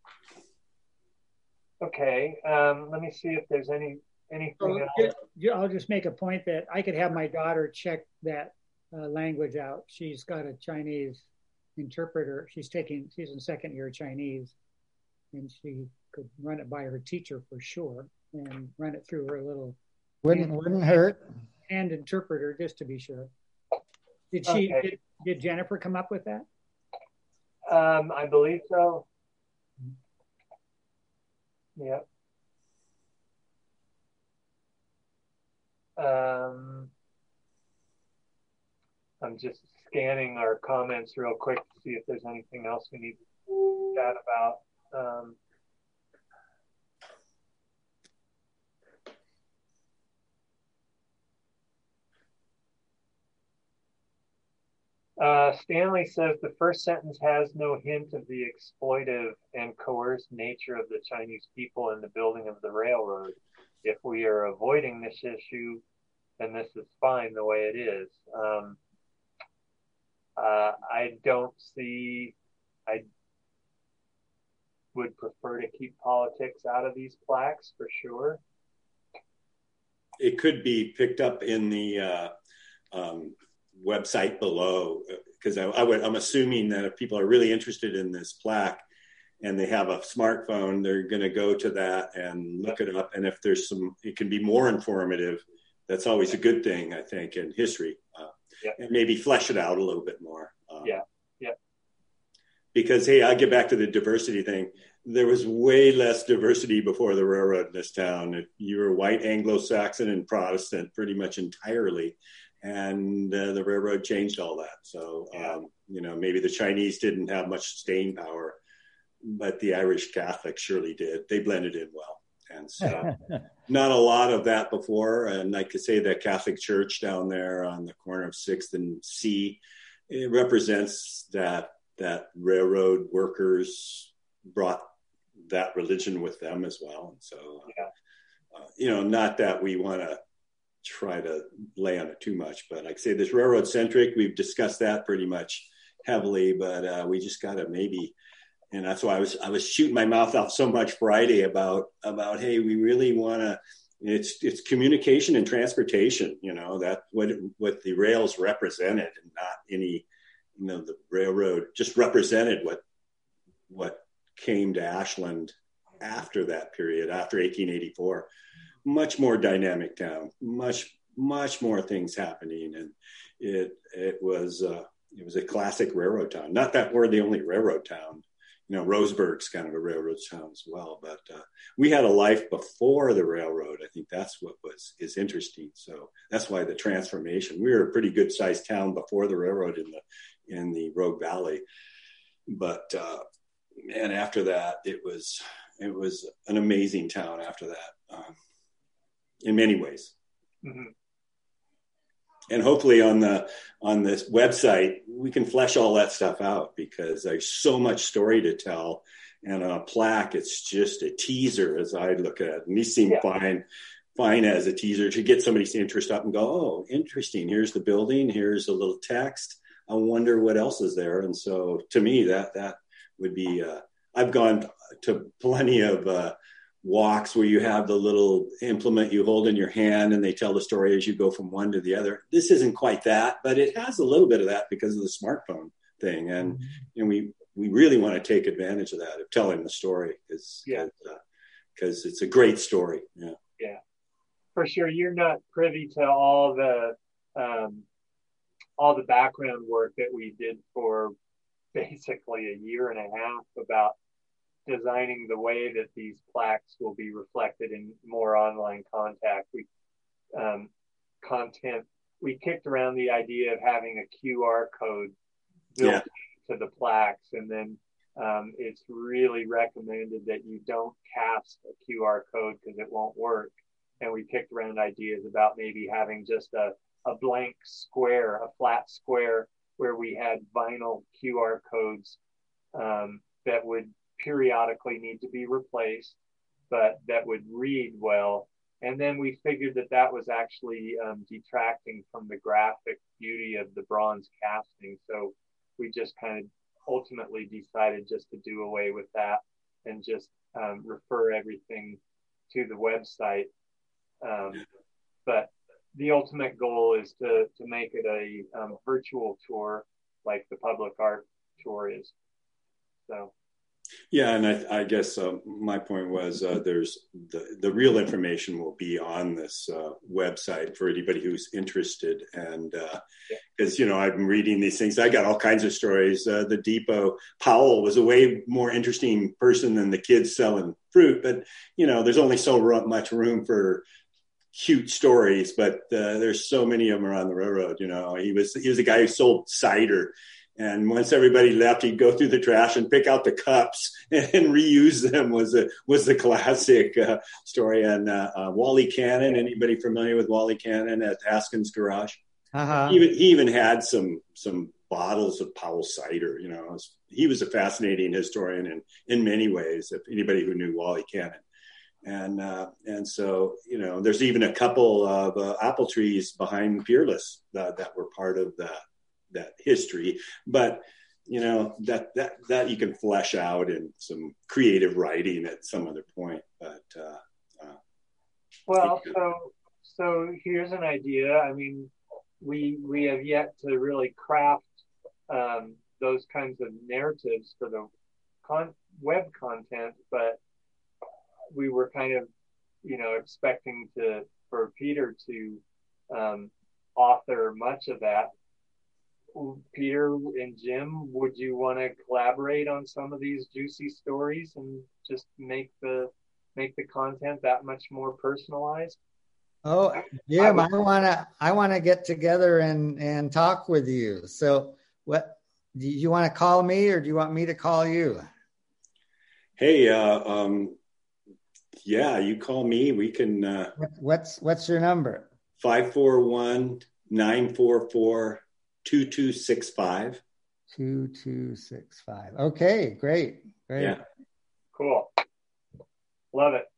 Okay. Um, let me see if there's any anything so, else. I'll just make a point that I could have my daughter check that uh, language out. She's got a Chinese interpreter. She's taking. She's in second year Chinese, and she could run it by her teacher for sure, and run it through her little. Wouldn't wouldn't hurt. And interpreter, just to be sure. Did she? Okay. Did, did Jennifer come up with that? Um, I believe so. Yeah. Um, I'm just scanning our comments real quick to see if there's anything else we need to chat about. Um, Uh, Stanley says the first sentence has no hint of the exploitive and coerced nature of the Chinese people in the building of the railroad. If we are avoiding this issue, then this is fine the way it is. Um, uh, I don't see, I would prefer to keep politics out of these plaques for sure. It could be picked up in the uh, um, website below, because I, I would, I'm assuming that if people are really interested in this plaque and they have a smartphone, they're going to go to that and look it up. And if there's some, it can be more informative. That's always a good thing, I think, in history, uh, yeah. and maybe flesh it out a little bit more. Um, yeah, yeah. Because, hey, I get back to the diversity thing. There was way less diversity before the railroad in this town. If you were white, Anglo-Saxon, and Protestant pretty much entirely. And uh, the railroad changed all that. So, um, you know, maybe the Chinese didn't have much staying power, but the Irish Catholics surely did. They blended in well. And so not a lot of that before. And I could say that Catholic Church down there on the corner of sixth and C, it represents that, that railroad workers brought that religion with them as well. And so, yeah. uh, you know, not that we want to try to lay on it too much, but like I say, this railroad centric, we've discussed that pretty much heavily, but uh, we just got to maybe, and that's why I was, I was shooting my mouth out so much Friday about, about, hey, we really want to, it's, it's communication and transportation, you know, that what, what the rails represented, and not any, you know, the railroad just represented what, what came to Ashland after that period, after eighteen eighty-four. Much more dynamic town, much, much more things happening. And it, it was, uh, it was a classic railroad town. Not that we're the only railroad town, you know, Roseburg's kind of a railroad town as well, but uh, we had a life before the railroad. I think that's what was, is interesting. So that's why the transformation, we were a pretty good sized town before the railroad in the, in the Rogue Valley. But, uh, and after that, it was, it was an amazing town after that. Um, in many ways. Mm-hmm. And hopefully on the, on this website, we can flesh all that stuff out, because there's so much story to tell. And on a plaque, it's just a teaser, as I look at it. And these seem yeah. fine, fine as a teaser to get somebody's interest up and go, oh, interesting. Here's the building. Here's a little text. I wonder what else is there. And so to me, that, that would be, uh, I've gone to plenty of, uh, walks where you have the little implement you hold in your hand and they tell the story as you go from one to the other. This isn't quite that, but it has a little bit of that because of the smartphone thing. And, mm-hmm. and we, we really want to take advantage of that, of telling the story, because yeah. because uh, it's a great story. Yeah. Yeah, for sure. You're not privy to all the, um, all the background work that we did for basically a year and a half about designing the way that these plaques will be reflected in more online contact. We um, content. We kicked around the idea of having a Q R code built yeah. to the plaques, and then um, it's really recommended that you don't cast a Q R code because it won't work. And we kicked around ideas about maybe having just a, a blank square, a flat square, where we had vinyl Q R codes um, that would periodically need to be replaced, but that would read well. And then we figured that that was actually um, detracting from the graphic beauty of the bronze casting. So we just kind of ultimately decided just to do away with that and just um, refer everything to the website. Um, but the ultimate goal is to, to make it a um, virtual tour like the public art tour is. So. Yeah, and I, I guess uh, my point was uh, there's the, the real information will be on this uh, website for anybody who's interested. And because, uh, you know, I've been reading these things. I got all kinds of stories. Uh, the depot, Powell was a way more interesting person than the kids selling fruit. But, you know, there's only so much room for cute stories. But uh, there's so many of them around the railroad. You know, he was he was a guy who sold cider. And once everybody left, he'd go through the trash and pick out the cups and reuse them. Was a was the classic uh, story. And uh, uh, Wally Cannon, anybody familiar with Wally Cannon at Haskins Garage? Uh-huh. He even he even had some some bottles of Powell cider. You know, it was, he was a fascinating historian in in many ways. If anybody who knew Wally Cannon, and uh, and so you know, there's even a couple of uh, apple trees behind Peerless that, that were part of that. that history, but you know, that, that, that you can flesh out in some creative writing at some other point. But, uh, uh well, so, so here's an idea. I mean, we, we have yet to really craft, um, those kinds of narratives for the con- web content, but we were kind of, you know, expecting to, for Peter to, um, author much of that. Peter and Jim, would you want to collaborate on some of these juicy stories and just make the make the content that much more personalized? Oh, Jim, I want to I want to get together and and talk with you. So, what do you want to call me, or do you want me to call you? Hey, uh, um, yeah, you call me. We can. Uh, what's what's your number? Five four one nine four four. two two six five. two two six five. Okay, great. Great. Yeah. Cool. Love it.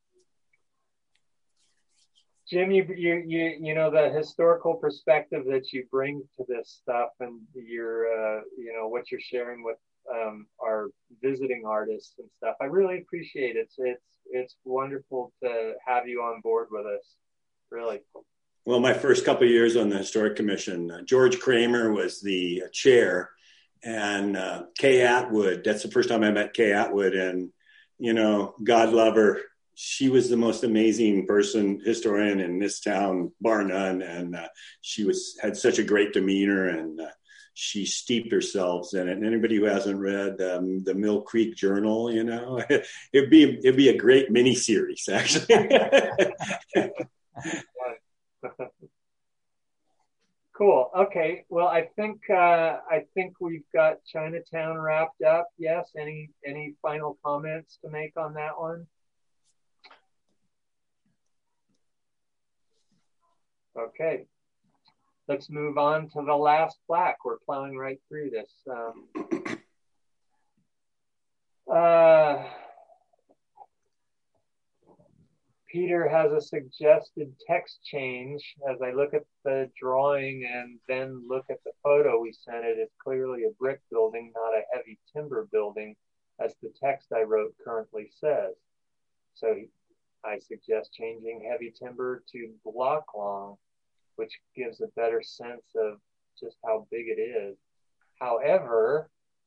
Jim, you, you, you, you know, the historical perspective that you bring to this stuff and your, uh, you know, what you're sharing with um, our visiting artists and stuff, I really appreciate it. It's, it's, it's wonderful to have you on board with us. Really. Well, my first couple of years on the Historic Commission, uh, George Kramer was the chair, and uh, Kay Atwood, that's the first time I met Kay Atwood, and, you know, God love her. She was the most amazing person, historian in this town, bar none, and uh, she was had such a great demeanor, and uh, she steeped herself in it. And anybody who hasn't read um, the Mill Creek Journal, you know, it'd be, it'd be a great mini-series, actually. Cool. Okay. Well, I think uh, I think we've got Chinatown wrapped up. Yes. Any any final comments to make on that one? Okay. Let's move on to the last plaque. We're plowing right through this. Um, uh, Peter has a suggested text change. As I look at the drawing and then look at the photo we sent it, it's clearly a brick building, not a heavy timber building, as the text I wrote currently says. So I suggest changing heavy timber to block long, which gives a better sense of just how big it is. However,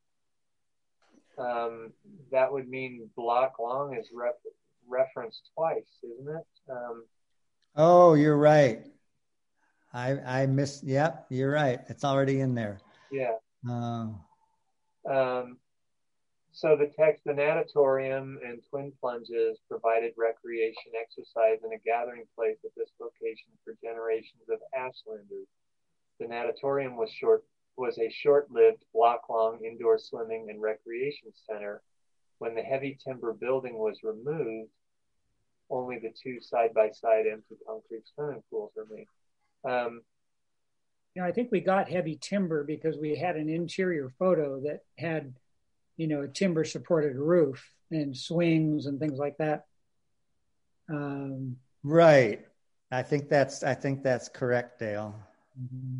um, that would mean block long is ref- referenced twice, isn't it? Um, oh, you're right. I I missed. Yep, you're right. It's already in there. Yeah. Uh, um, so the text, the natatorium and twin plunges provided recreation, exercise, and a gathering place at this location for generations of Ashlanders. The natatorium was short was a short-lived block-long indoor swimming and recreation center. When the heavy timber building was removed, only the two side-by-side empty concrete swimming pools remained. Um, you know, I think we got heavy timber because we had an interior photo that had, you know, a timber supported roof and swings and things like that. Um, right. I think that's, I think that's correct, Dale. Mm-hmm.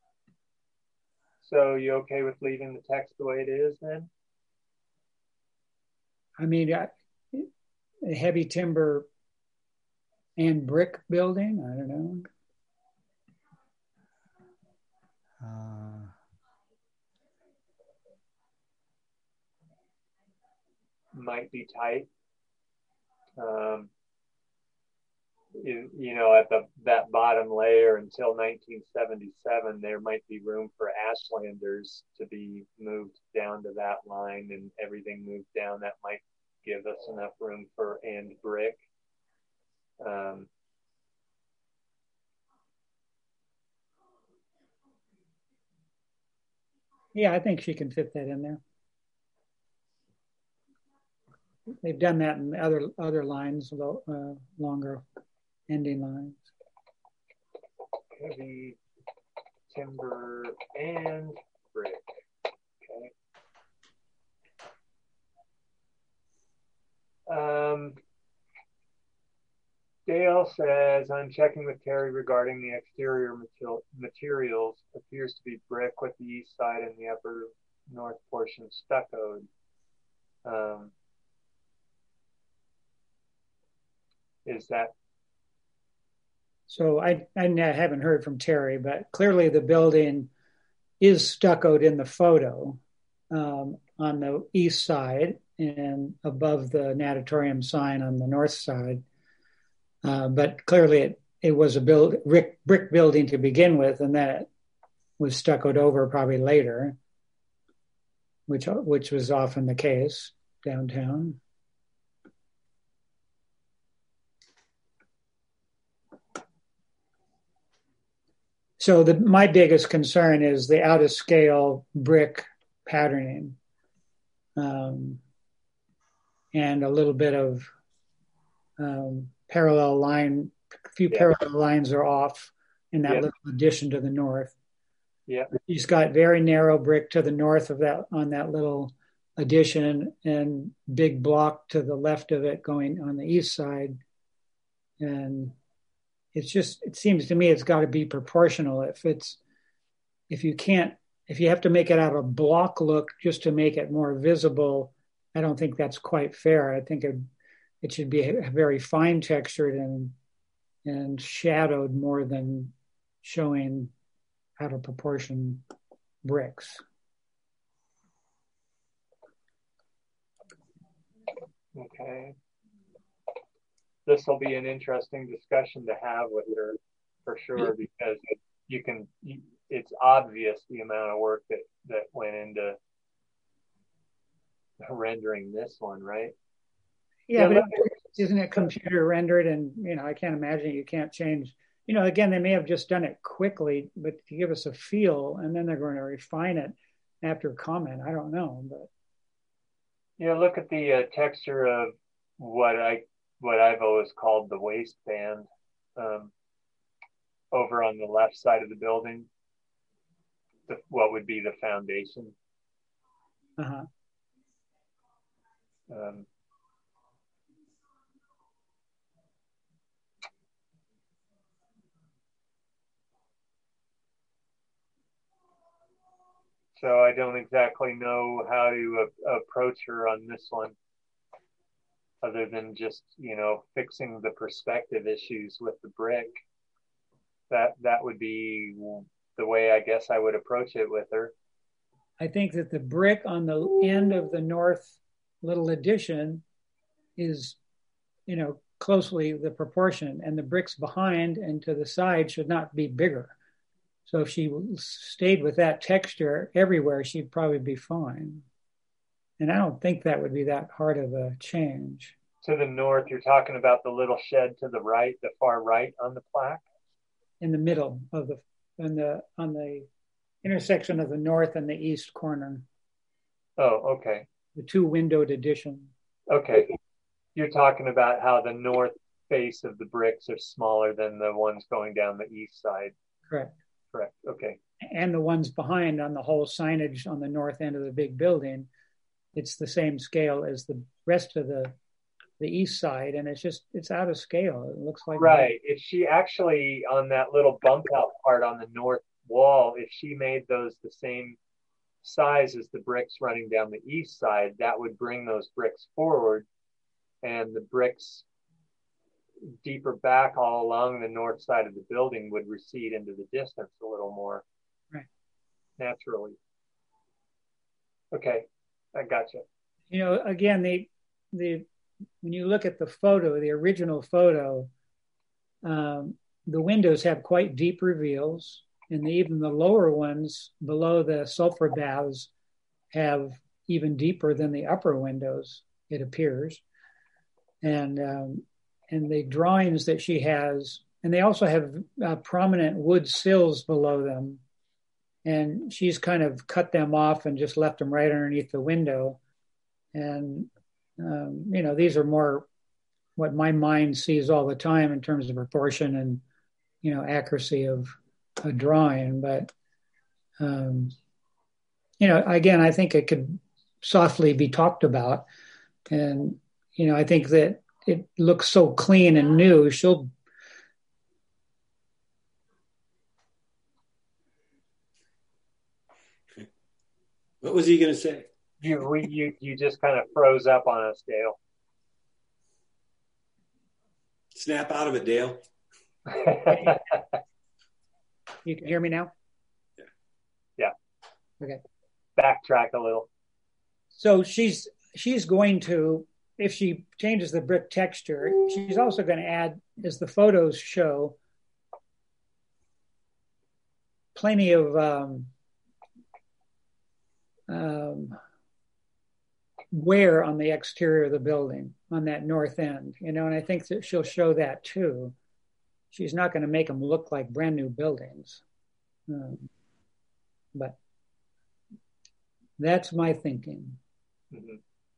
So you okay with leaving the text the way it is then? I mean, I, a heavy timber and brick building, I don't know. Uh, might be tight. Um, you, you know, at the that bottom layer until nineteen seventy-seven, there might be room for Ashlanders to be moved down to that line, and everything moved down. That might give us enough room for and brick. Um, yeah, I think she can fit that in there. They've done that in other other lines, uh, longer ending lines. Heavy timber and brick. Okay. Um, Dale says, I'm checking with Terry regarding the exterior material, materials. Appears to be brick with the east side and the upper north portion stuccoed. Um, is that? So I, I haven't heard from Terry, but clearly the building is stuccoed in the photo um, on the east side and above the natatorium sign on the north side. Uh, but clearly it, it was a build, brick, brick building to begin with, and that was stuccoed over probably later, which which was often the case downtown. So the, my biggest concern is the out of scale brick patterning, um, and a little bit of um, parallel line, a few yeah. parallel lines are off in that yeah. little addition to the north. Yeah, she's got very narrow brick to the north of that on that little addition, and big block to the left of it going on the east side. And it's just, it seems to me it's got to be proportional. If it's, if you can't, if you have to make it out of block look just to make it more visible, I don't think that's quite fair. I think it, it should be very fine textured and and shadowed more than showing out of proportion bricks. Okay. This will be an interesting discussion to have with her for sure, because it, you can, it's obvious the amount of work that, that went into rendering this one, right? Yeah, but isn't it computer rendered? And, you know, I can't imagine you can't change, you know, again, they may have just done it quickly, but to give us a feel, and then they're going to refine it after comment. I don't know, but. Yeah, look at the uh, texture of what I, what I've always called the waistband um, over on the left side of the building, the, what would be the foundation. Uh-huh. Um, So I don't exactly know how to uh, approach her on this one, other than just, you know, fixing the perspective issues with the brick. That that would be the way I guess I would approach it with her. I think that the brick on the end of the north little addition is, you know, closely the proportion, and the bricks behind and to the side should not be bigger. So if she stayed with that texture everywhere, she'd probably be fine. And I don't think that would be that hard of a change. To the north, you're talking about the little shed to the right, the far right on the plaque? In the middle of the, on the, on the intersection of the north and the east corner. Oh, okay. The two windowed addition. Okay. You're talking about how the north face of the bricks are smaller than the ones going down the east side. Correct. Correct. Okay. And the ones behind on the whole signage on the north end of the big building, it's the same scale as the rest of the the east side, and it's just it's out of scale. It looks like right. If she actually on that little bump out part on the north wall, if she made those the same size as the bricks running down the east side, that would bring those bricks forward, and the bricks deeper back all along the north side of the building would recede into the distance a little more. Right. Naturally. Okay, I gotcha. You know, again, the the when you look at the photo, the original photo, um, the windows have quite deep reveals, and the, even the lower ones below the sulfur baths have even deeper than the upper windows, it appears. And um, and the drawings that she has, and they also have uh, prominent wood sills below them, and she's kind of cut them off and just left them right underneath the window. And Um, you know, these are more what my mind sees all the time in terms of proportion and, you know, accuracy of a drawing. But, um, you know, again, I think it could softly be talked about. And, you know, I think that it looks so clean and new. She'll. What was he going to say? You, we, you you just kind of froze up on us, Dale. Snap out of it, Dale. You can hear me now? Yeah. Yeah. Okay. Backtrack a little. So she's she's going to, if she changes the brick texture, she's also going to add, as the photos show, plenty of um, um, wear on the exterior of the building on that north end, you know, and I think that she'll show that too. She's not going to make them look like brand new buildings. Um, but that's my thinking. Mm-hmm.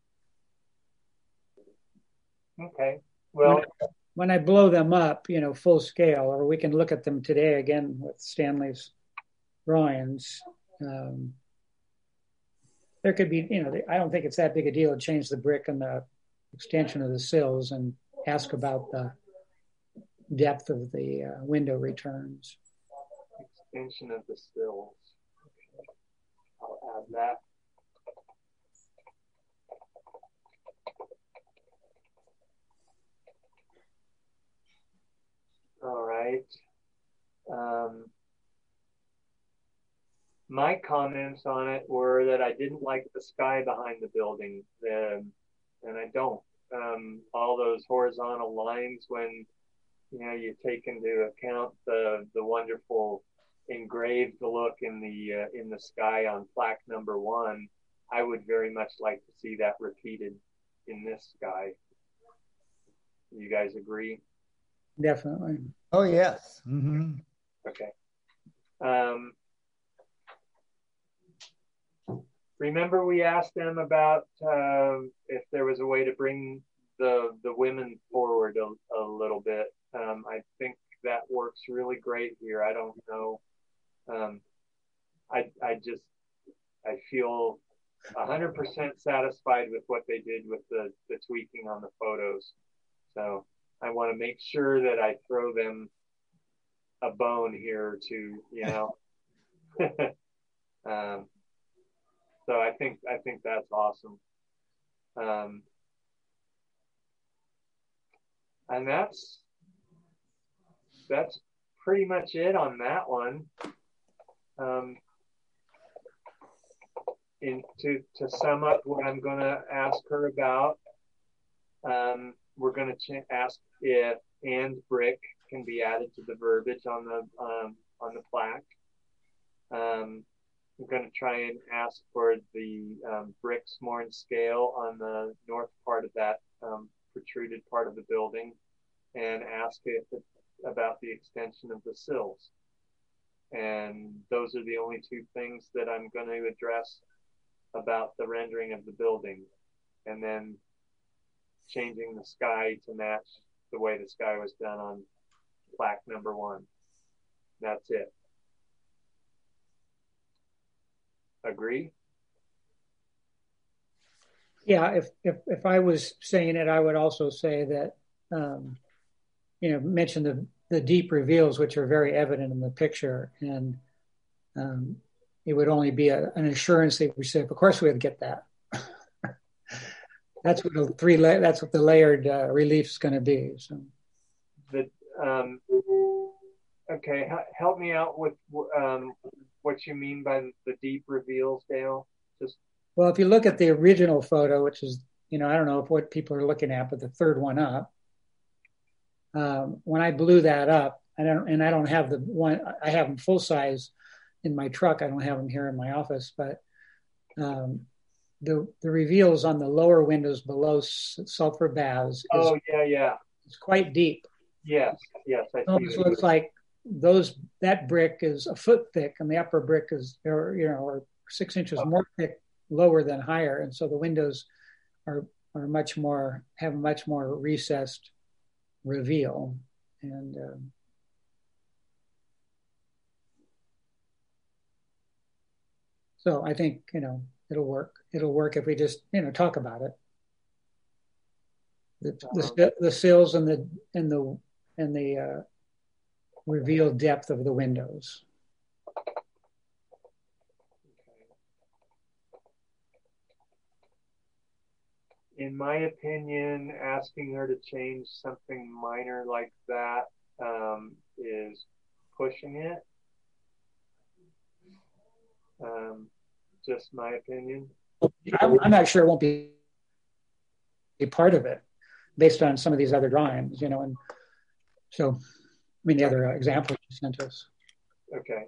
Okay. Well, when I, when I blow them up, you know, full scale, or we can look at them today again with Stanley's drawings, um, there could be, you know, I don't think it's that big a deal to change the brick and the extension of the sills and ask about the depth of the uh, window returns. Extension of the sills. Okay. I'll add that. All right. Um, my comments on it were that I didn't like the sky behind the building, um, and I don't. Um, all those horizontal lines, when you know you take into account the the wonderful engraved look in the uh, in the sky on plaque number one, I would very much like to see that repeated in this sky. You guys agree? Definitely. Oh yes. Mm-hmm. Okay. Um, remember, we asked them about uh, if there was a way to bring the the women forward a, a little bit. Um, I think that works really great here. I don't know. Um, I I just I feel one hundred percent satisfied with what they did with the the tweaking on the photos. So I want to make sure that I throw them a bone here to, you know. um, so I think I think that's awesome. Um, and that's that's pretty much it on that one. Um, in, to, to sum up what I'm going to ask her about, um, we're going to ch- ask if "and brick" can be added to the verbiage on the um, on the plaque. Um, I'm going to try and ask for the um, bricks more in scale on the north part of that um, protruded part of the building, and ask if it, about the extension of the sills. And those are the only two things that I'm going to address about the rendering of the building. And then changing the sky to match the way the sky was done on plaque number one. That's it. Agree? Yeah, if, if if I was saying it, I would also say that, um, you know, mention the, the deep reveals, which are very evident in the picture. And um, it would only be a, an assurance that we said, of course we would get that. That's what the three. La- that's what the layered uh, relief is going to be. So, the um, okay, h- help me out with um, what you mean by the deep reveals, Dale. Just well, if you look at the original photo, which is, you know, I don't know if what people are looking at, but the third one up. Um, when I blew that up, I don't, and I don't have the one. I have them full size in my truck. I don't have them here in my office, but. Um, The, the reveals on the lower windows below sulfur baths is, oh yeah yeah it's quite deep. Yes, yes. I it almost looks it. like those that brick is a foot thick, and the upper brick is, or you know, or six inches oh. more thick, lower than higher, and so the windows are are much more have a much more recessed reveal, and um, so I think, you know, it'll work. It'll work if we just, you know, talk about it. The the, the sills and the and the and the uh, revealed depth of the windows. In my opinion, asking her to change something minor like that um, is pushing it. Um, just my opinion. I'm, I'm not sure it won't be a part of it based on some of these other drawings, you know, and so, I mean, the other uh, examples you sent us. Okay.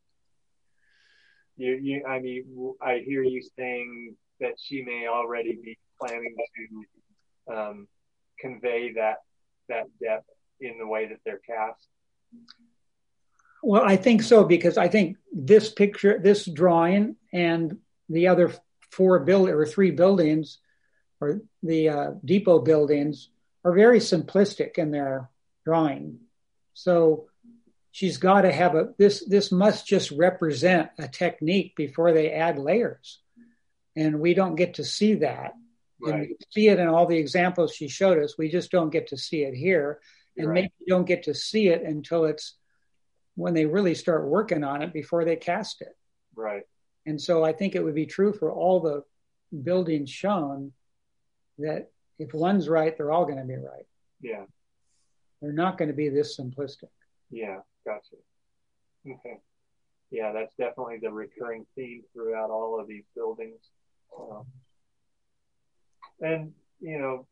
You, you, I mean, I hear you saying that she may already be planning to um, convey that that depth in the way that they're cast. Well, I think so, because I think this picture, this drawing, and the other four build or three buildings, or the uh, depot buildings, are very simplistic in their drawing. So she's got to have a this. This must just represent a technique before they add layers, and we don't get to see that. Right. And we see it in all the examples she showed us. We just don't get to see it here, and right. maybe you don't get to see it until it's when they really start working on it before they cast it. Right. And so I think it would be true for all the buildings shown that if one's right, they're all going to be right. Yeah. They're not going to be this simplistic. Yeah, gotcha. Okay. Yeah, that's definitely the recurring theme throughout all of these buildings. Um, and, you know,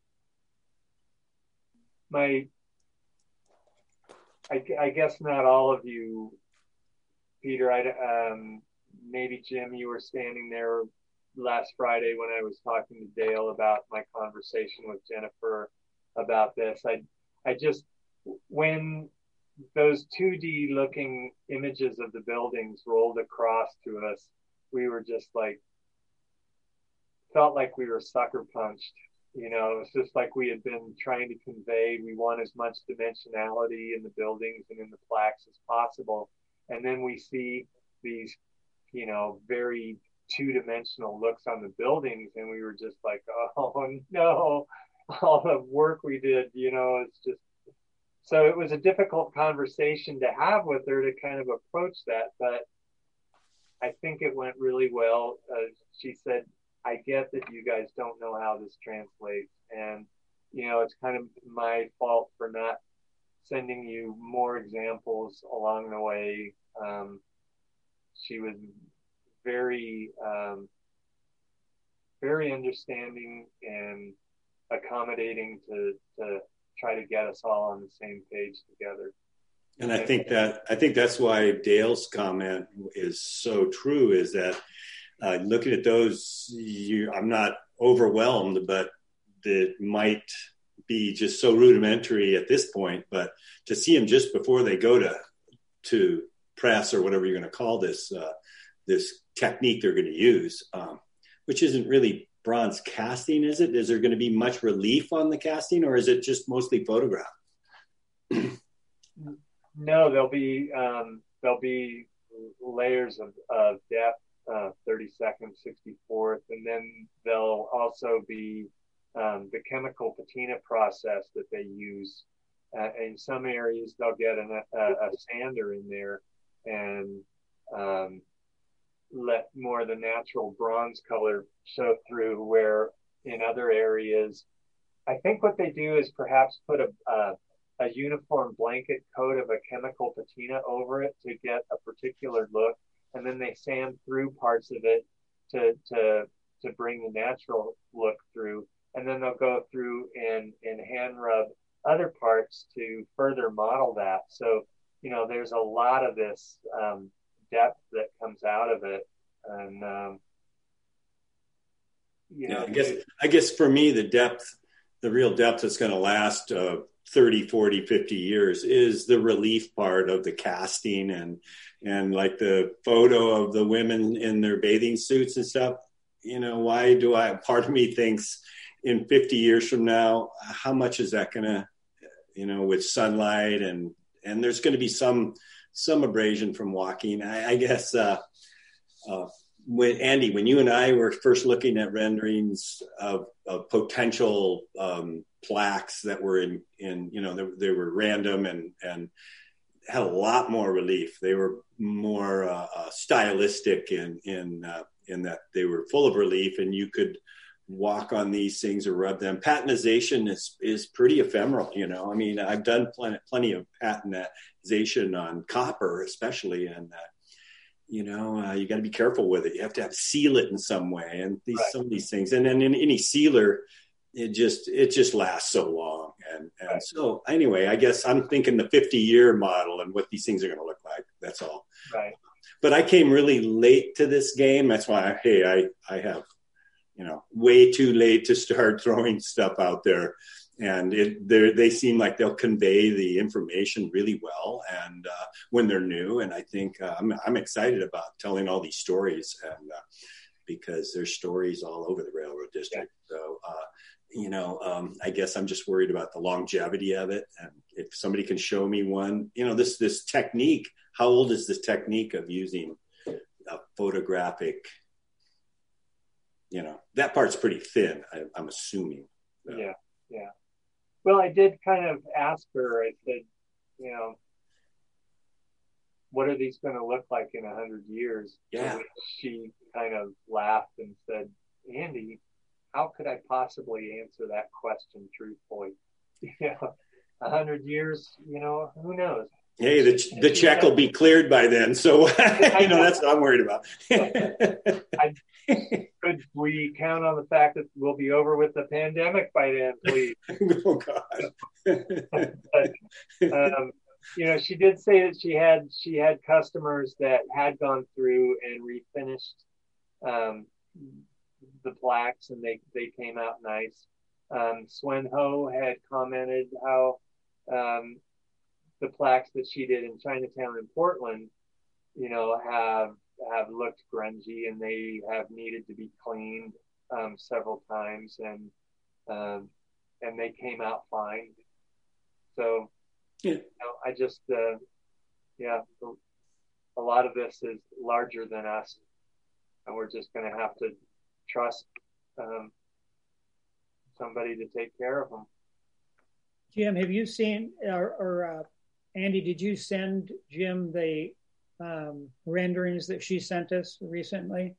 my, I, I guess not all of you, Peter, I, um, maybe Jim, you were standing there last Friday when I was talking to Dale about my conversation with Jennifer about this. I, I just, when those two D looking images of the buildings rolled across to us, we were just like, felt like we were sucker punched. You know, it's just like we had been trying to convey, we want as much dimensionality in the buildings and in the plaques as possible. And then we see these, you know, very two-dimensional looks on the buildings, and we were just like, oh no, all the work we did, you know, it's just, so it was a difficult conversation to have with her to kind of approach that, but I think it went really well. Uh, she said, I get that you guys don't know how this translates, and, you know, it's kind of my fault for not sending you more examples along the way. Um, she was very, um, very understanding and accommodating to, to try to get us all on the same page together. And I think that, I think that's why Dale's comment is so true, is that uh, looking at those, you, I'm not overwhelmed, but that might be just so rudimentary at this point, but to see them just before they go to, to press or whatever you're going to call this uh, this technique they're going to use, um, which isn't really bronze casting, is it? Is there going to be much relief on the casting, or is it just mostly photograph? No, there'll be um, there'll be layers of, of depth, uh, thirty-second, sixty-fourth, and then there'll also be um, the chemical patina process that they use. Uh, in some areas, they'll get an, a, a sander in there and um, let more of the natural bronze color show through, where in other areas, I think what they do is perhaps put a, a, a uniform blanket coat of a chemical patina over it to get a particular look, and then they sand through parts of it to to to bring the natural look through, and then they'll go through and, and hand rub other parts to further model that. So, you know, there's a lot of this um, depth that comes out of it. And, um, you know, yeah, I guess, I guess for me, the depth, the real depth that's going to last uh, thirty, forty, fifty years is the relief part of the casting, and, and like the photo of the women in their bathing suits and stuff. You know, why do I, part of me thinks in fifty years from now, how much is that going to, you know, with sunlight and, and there's going to be some, some abrasion from walking. I, I guess, uh, uh, when Andy, when you and I were first looking at renderings of, of potential, um, plaques that were in, in, you know, they, they were random and, and had a lot more relief. They were more, uh, uh stylistic in, in, uh, in that they were full of relief, and you could walk on these things or rub them. Patinization is is pretty ephemeral, you know. I mean, I've done plenty plenty of patinization on copper, especially, and uh, you know, uh, you got to be careful with it. You have to have seal it in some way, and these right. some of these things. And then in any sealer, it just it just lasts so long. And and right. so anyway, I guess I'm thinking the fifty year model and what these things are going to look like. That's all. Right. But I came really late to this game. That's why, I, hey, I I have. you know, way too late to start throwing stuff out there. And it, they seem like they'll convey the information really well, and uh, when they're new. And I think uh, I'm, I'm excited about telling all these stories, and uh, because there's stories all over the railroad district. Yeah. So, uh, you know, um, I guess I'm just worried about the longevity of it. And if somebody can show me one, you know, this, this technique, how old is this technique of using a photographic, you know, that part's pretty thin, I, I'm assuming. So. Yeah, yeah. Well, I did kind of ask her, I said, you know, what are these going to look like in a hundred years? Yeah. She kind of laughed and said, Andy, how could I possibly answer that question truthfully? You know, a hundred years, you know, who knows? Hey, the the check will be cleared by then, so you know that's what I'm worried about. I, could we count on the fact that we'll be over with the pandemic by then, please? Oh God! but, um, you know, she did say that she had she had customers that had gone through and refinished um, the plaques, and they they came out nice. Um, Swen Ho had commented how. Um, the plaques that she did in Chinatown in Portland, you know, have have looked grungy, and they have needed to be cleaned um, several times, and um, and they came out fine. So, yeah. you know, I just, uh, yeah, a lot of this is larger than us, and we're just going to have to trust um, somebody to take care of them. Jim, have you seen, or, or uh, Andy, did you send Jim the um, renderings that she sent us recently?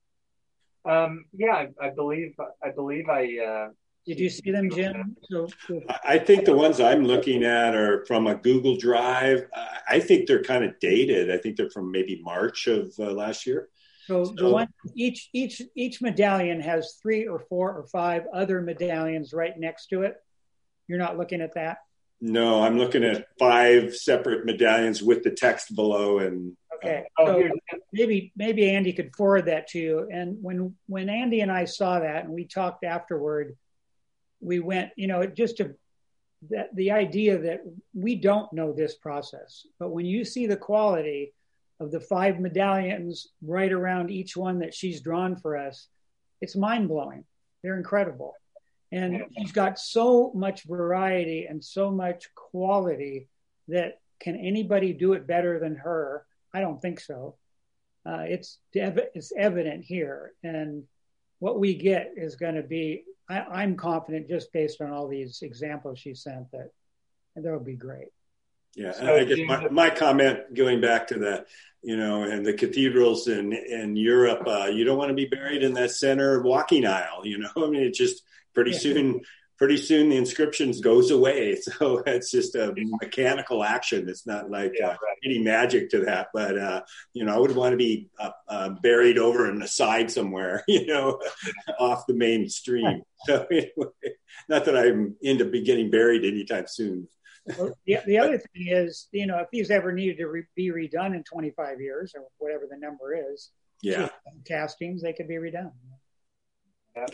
Um, yeah, I, I believe, I believe I. Uh, did you see them, Jim? So, I think the ones I'm looking at are from a Google Drive. I think they're kind of dated. I think they're from maybe March of uh, last year. So, so the one each each each medallion has three or four or five other medallions right next to it. You're not looking at that? No, I'm looking at five separate medallions with the text below. And okay, so maybe maybe Andy could forward that to you. And when when Andy and I saw that and we talked afterward, we went, you know, just to that the idea that we don't know this process, but when you see the quality of the five medallions right around each one that she's drawn for us, it's mind-blowing. They're incredible. And she's got so much variety and so much quality that can anybody do it better than her? I don't think so. Uh, it's, it's evident here. And what we get is going to be, I, I'm confident just based on all these examples she sent that that'll be great. Yeah, so, I guess my, my comment going back to the, you know, and the cathedrals in, in Europe, uh, you don't want to be buried in that center walking aisle, you know, I mean, it just pretty yeah. soon, pretty soon the inscriptions goes away. So it's just a mechanical action. It's not like yeah, uh, right. any magic to that, but, uh, you know, I would want to be uh, uh, buried over in the side somewhere, you know, off the main stream. So anyway, not that I'm into be getting buried anytime soon. Well, the, the other thing is, you know, if these ever needed to re- be redone in twenty-five years or whatever the number is, yeah, castings, they could be redone. Yeah.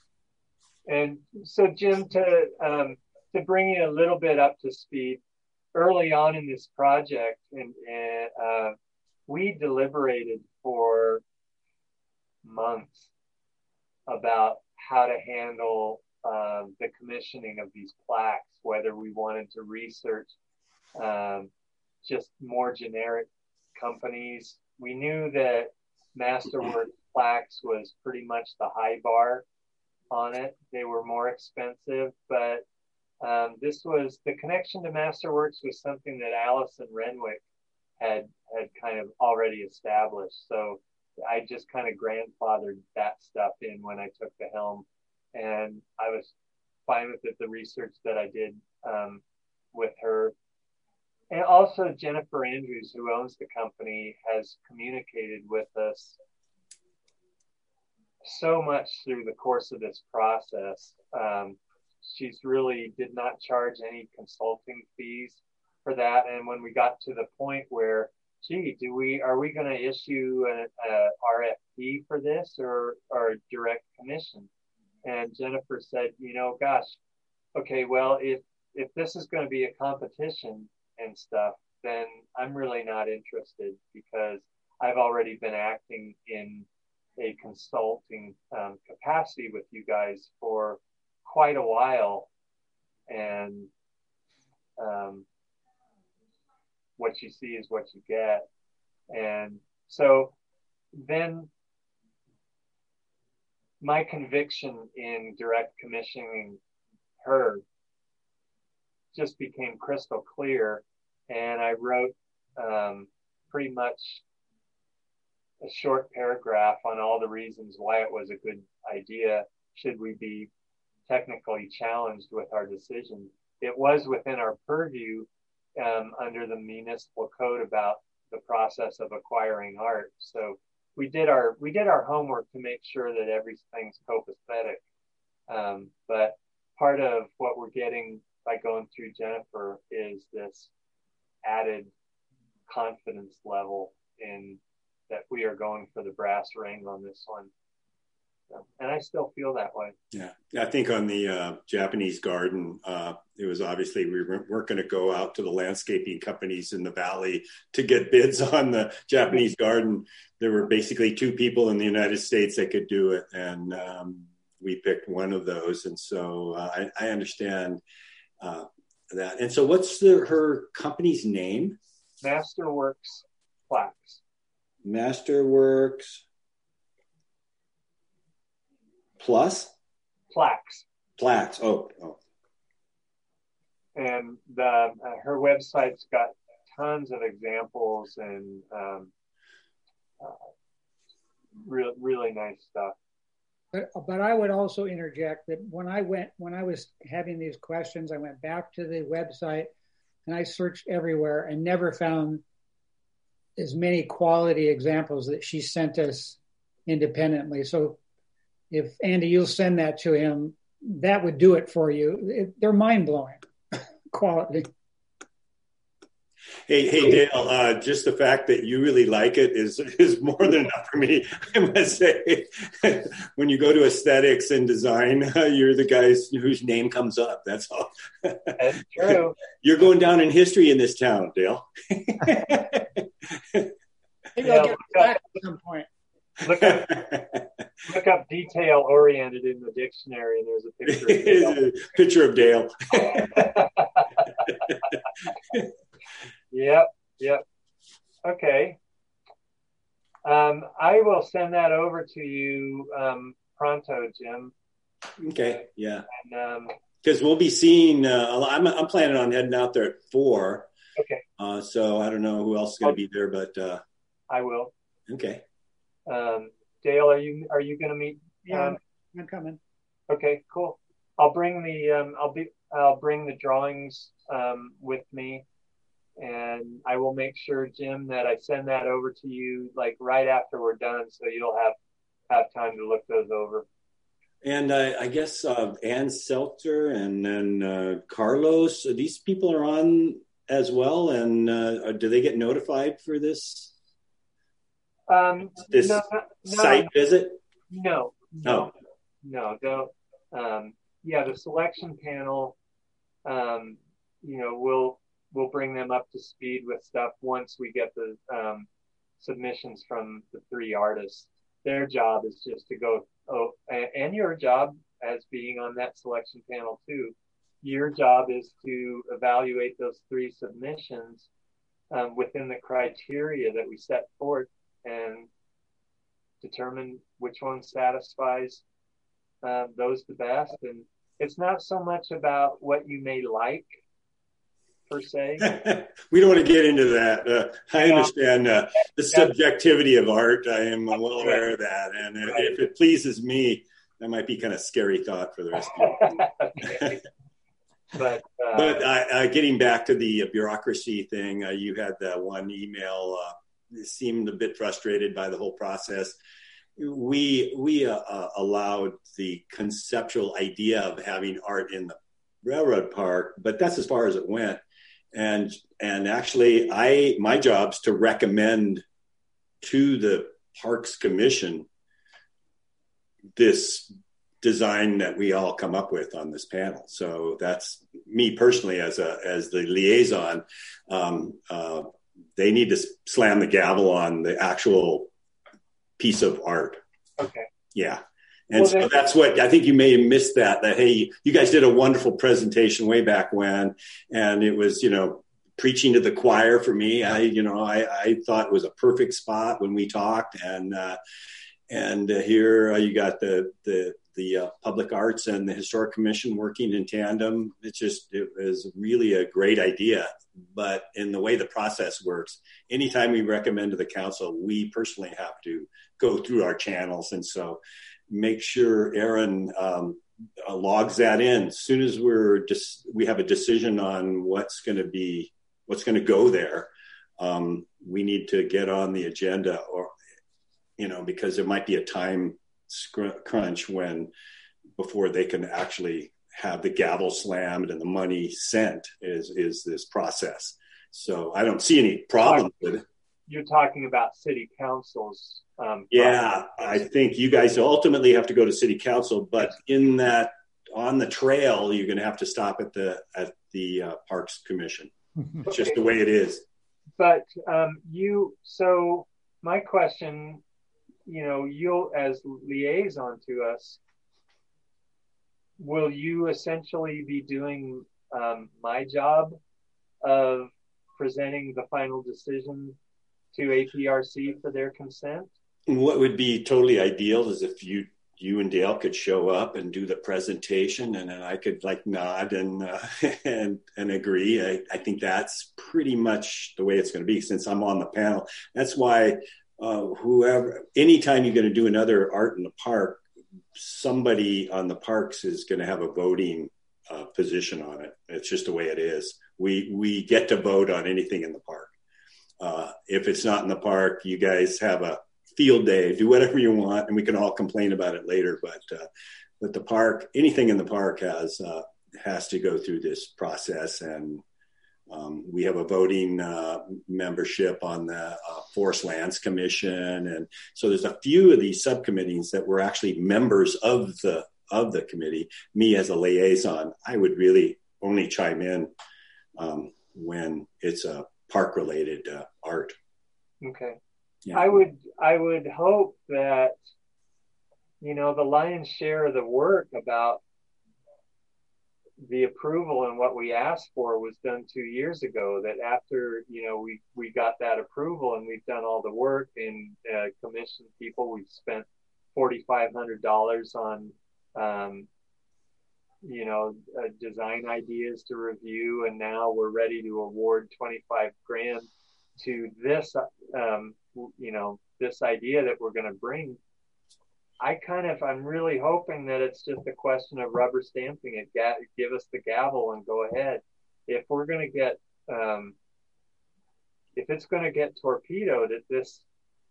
And so, Jim, to um, to bring you a little bit up to speed, early on in this project, and, and uh, we deliberated for months about how to handle um, the commissioning of these plaques, whether we wanted to research um, just more generic companies. We knew that Masterworks plaques was pretty much the high bar on it. They were more expensive, but um, this was, the connection to Masterworks was something that Allison Renwick had had kind of already established. So I just kind of grandfathered that stuff in when I took the helm. And I was fine with it, the research that I did um, with her. And also Jennifer Andrews, who owns the company, has communicated with us so much through the course of this process. Um, she's really did not charge any consulting fees for that. And when we got to the point where, gee, do we are we going to issue a, a R F P for this or or direct commission? And Jennifer said, you know, gosh, okay, well, if if this is going to be a competition and stuff, then I'm really not interested because I've already been acting in a consulting um, capacity with you guys for quite a while. And um, what you see is what you get. And so then my conviction in direct commissioning her just became crystal clear. And I wrote um, pretty much a short paragraph on all the reasons why it was a good idea should we be technically challenged with our decision. It was within our purview um, under the municipal code about the process of acquiring art. So we did our we did our homework to make sure that everything's copacetic. Um, but part of what we're getting by going through Jennifer is this added confidence level in that we are going for the brass ring on this one. So, and I still feel that way. Yeah, I think on the uh, Japanese garden, uh, it was obviously we weren't going to go out to the landscaping companies in the valley to get bids on the Japanese garden. There were basically two people in the United States that could do it, and um, we picked one of those. And so uh, I, I understand uh, that. And so what's the, her company's name? Masterworks Plaques. Masterworks Plus? Plaques. Plaques. Oh, oh. And the, uh, her website's got tons of examples and um, uh, really, really nice stuff. But, but I would also interject that when I went, when I was having these questions, I went back to the website and I searched everywhere and never found as many quality examples that she sent us independently. So if Andy, you'll send that to him, that would do it for you. It, they're mind-blowing quality. Hey, hey, Dale, uh, just the fact that you really like it is is more than enough for me. I must say, when you go to aesthetics and design, uh, you're the guys whose name comes up. That's all. That's true. You're going down in history in this town, Dale. Maybe Yeah, I'll get look back up- at some point. Look up look up detail oriented in the dictionary, and there's a picture of Picture of Dale. Yep, yep. Okay. Um, I will send that over to you um, pronto, Jim. Okay, yeah. And, um, Because we'll be seeing, uh, I'm, I'm planning on heading out there at four. okay, Uh, so I don't know who else is going to be there, but uh, I will. okay. Um, Dale, are you are you going to meet? Yeah, Um, I'm coming. okay, cool. I'll bring the um, I'll be I'll bring the drawings um, with me, and I will make sure, Jim, that I send that over to you like right after we're done, so you'll have have time to look those over. And uh, I guess uh, Ann Seltzer and then uh, Carlos, these people are on as well. And uh, do they get notified for this Um, this no, no, site visit? No, No. no, no, don't. Um, yeah, the selection panel, um, you know, we'll we'll bring them up to speed with stuff once we get the um, submissions from the three artists. Their job is just to go. Oh, and, and your job as being on that selection panel too. Your job is to evaluate those three submissions um, within the criteria that we set forth and determine which one satisfies uh, those the best. And it's not so much about what you may like per se. We don't want to get into that. Uh, I understand uh, the subjectivity of art. I am well aware of that. And if it pleases me, that might be kind of scary thought for the rest of you. Okay. But, uh, but uh, uh, getting back to the bureaucracy thing, uh, you had that one email, uh, seemed a bit frustrated by the whole process. We we uh, uh, allowed the conceptual idea of having art in the railroad park, but that's as far as it went. And and actually, I my job's to recommend to the Parks Commission this design that we all come up with on this panel. So that's me personally as a as the liaison. Um, uh, they need to slam the gavel on the actual piece of art. Okay. Yeah. And well, so then, that's what I think you may have missed that, that, hey, you guys did a wonderful presentation way back when. And it was, you know, preaching to the choir for me. I, you know, I, I thought it was a perfect spot when we talked. And, uh, and uh, here uh, you got the, the, the uh, Public Arts and the Historic Commission working in tandem. It's just, it was really a great idea. But in the way the process works, anytime we recommend to the council, we personally have to go through our channels. And so make sure Aaron um, uh, logs that in. As soon as we're just, we have a decision on what's going to be, what's going to go there, um, we need to get on the agenda, or, you know, because there might be a time scr- crunch when, before they can actually have the gavel slammed and the money sent is, is this process. So I don't see any problem with it. You're talking about city councils. Um, yeah, I think you guys ultimately have to go to city council, but in that, on the trail, you're going to have to stop at the at the uh, Parks Commission. It's okay. just the way it is. But um, you, so my question, you know, you'll as liaison to us, will you essentially be doing um, my job of presenting the final decision to A P R C for their consent? And what would be totally ideal is if you you and Dale could show up and do the presentation, and then I could like nod and uh, and and agree. I, I think that's pretty much the way it's going to be, since I'm on the panel. That's why uh, whoever, anytime you're going to do another art in the park, somebody on the parks is going to have a voting uh, position on it. It's just the way it is. We we get to vote on anything in the park. Uh, if it's not in the park, you guys have a field day, do whatever you want, and we can all complain about it later. But uh, but the park, anything in the park has uh, has to go through this process, and um, we have a voting uh, membership on the uh, Forest Lands Commission, and so there's a few of these subcommittees that were actually members of the of the committee. Me as a liaison, I would really only chime in um, when it's a park related uh, art. Okay. Yeah. I would I would hope that, you know, the lion's share of the work about the approval and what we asked for was done two years ago. That after, you know, we, we got that approval and we've done all the work and uh, commissioned people, we've spent forty-five hundred dollars on, um, you know, uh, design ideas to review. And now we're ready to award twenty-five grand to this, um, you know, this idea that we're going to bring. I kind of, I'm really hoping that it's just a question of rubber stamping it, ga- give us the gavel and go ahead. If we're going to get, um, if it's going to get torpedoed at this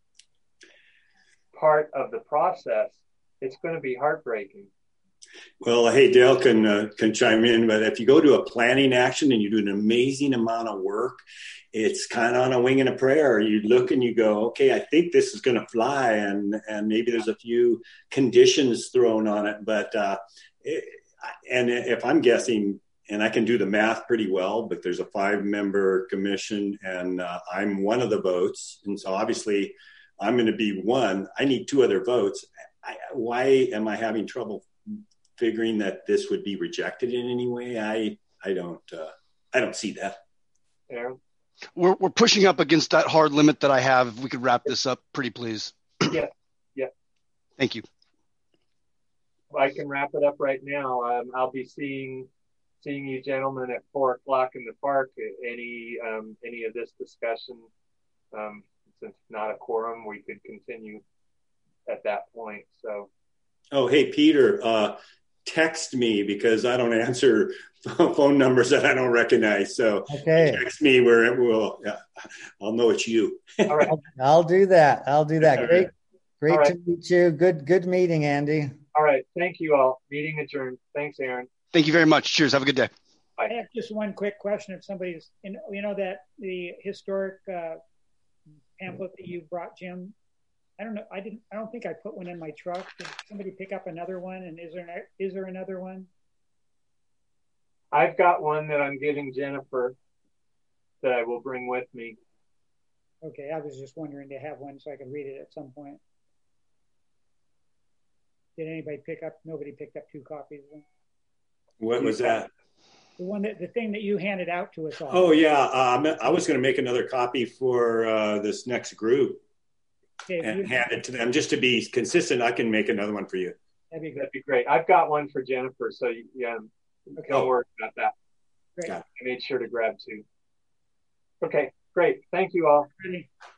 part of the process, it's going to be heartbreaking. Well, hey, Dale can uh, can chime in, but if you go to a planning action and you do an amazing amount of work, it's kind of on a wing and a prayer. You look and you go, okay, I think this is going to fly, and and maybe there's a few conditions thrown on it, but uh, it, and if I'm guessing, and I can do the math pretty well, but there's a five-member commission, and uh, I'm one of the votes, and so obviously I'm going to be one. I need two other votes. I, why am I having trouble figuring that this would be rejected in any way? I I don't uh, I don't see that. Aaron? We're we're pushing up against that hard limit that I have. If we could wrap this up, pretty please. Yeah, yeah. Thank you. I can wrap it up right now. Um, I'll be seeing seeing you gentlemen at four o'clock in the park. Any um, any of this discussion, um, since not a quorum, we could continue at that point. So. Oh, hey, Peter. Uh, text me because I don't answer phone numbers that I don't recognize. So okay. Text me where it will. Yeah, I'll know it's you. All right. I'll, I'll do that. I'll do that. Great, great All right. to meet you. Good, good meeting, Andy. All right. Thank you all. Meeting adjourned. Thanks, Aaron. Thank you very much. Cheers. Have a good day. I have just one quick question. If somebody's, you know, you know that the historic uh, pamphlet that you brought, Jim, I don't know. I didn't. I don't think I put one in my truck. Did somebody pick up another one? And is there is there another one? I've got one that I'm giving Jennifer that I will bring with me. Okay, I was just wondering to have one so I could read it at some point. Did anybody pick up? Nobody picked up two copies of them. What was that? The one that the thing that you handed out to us all. Oh yeah, um, I was going to make another copy for uh, this next group. Okay, and hand it to them just to be consistent. I can make another one for you. That'd be good. That'd be great. I've got one for Jennifer, so yeah, okay. Don't worry about that. Great. I made sure to grab two. Okay, great. Thank you all. Ready.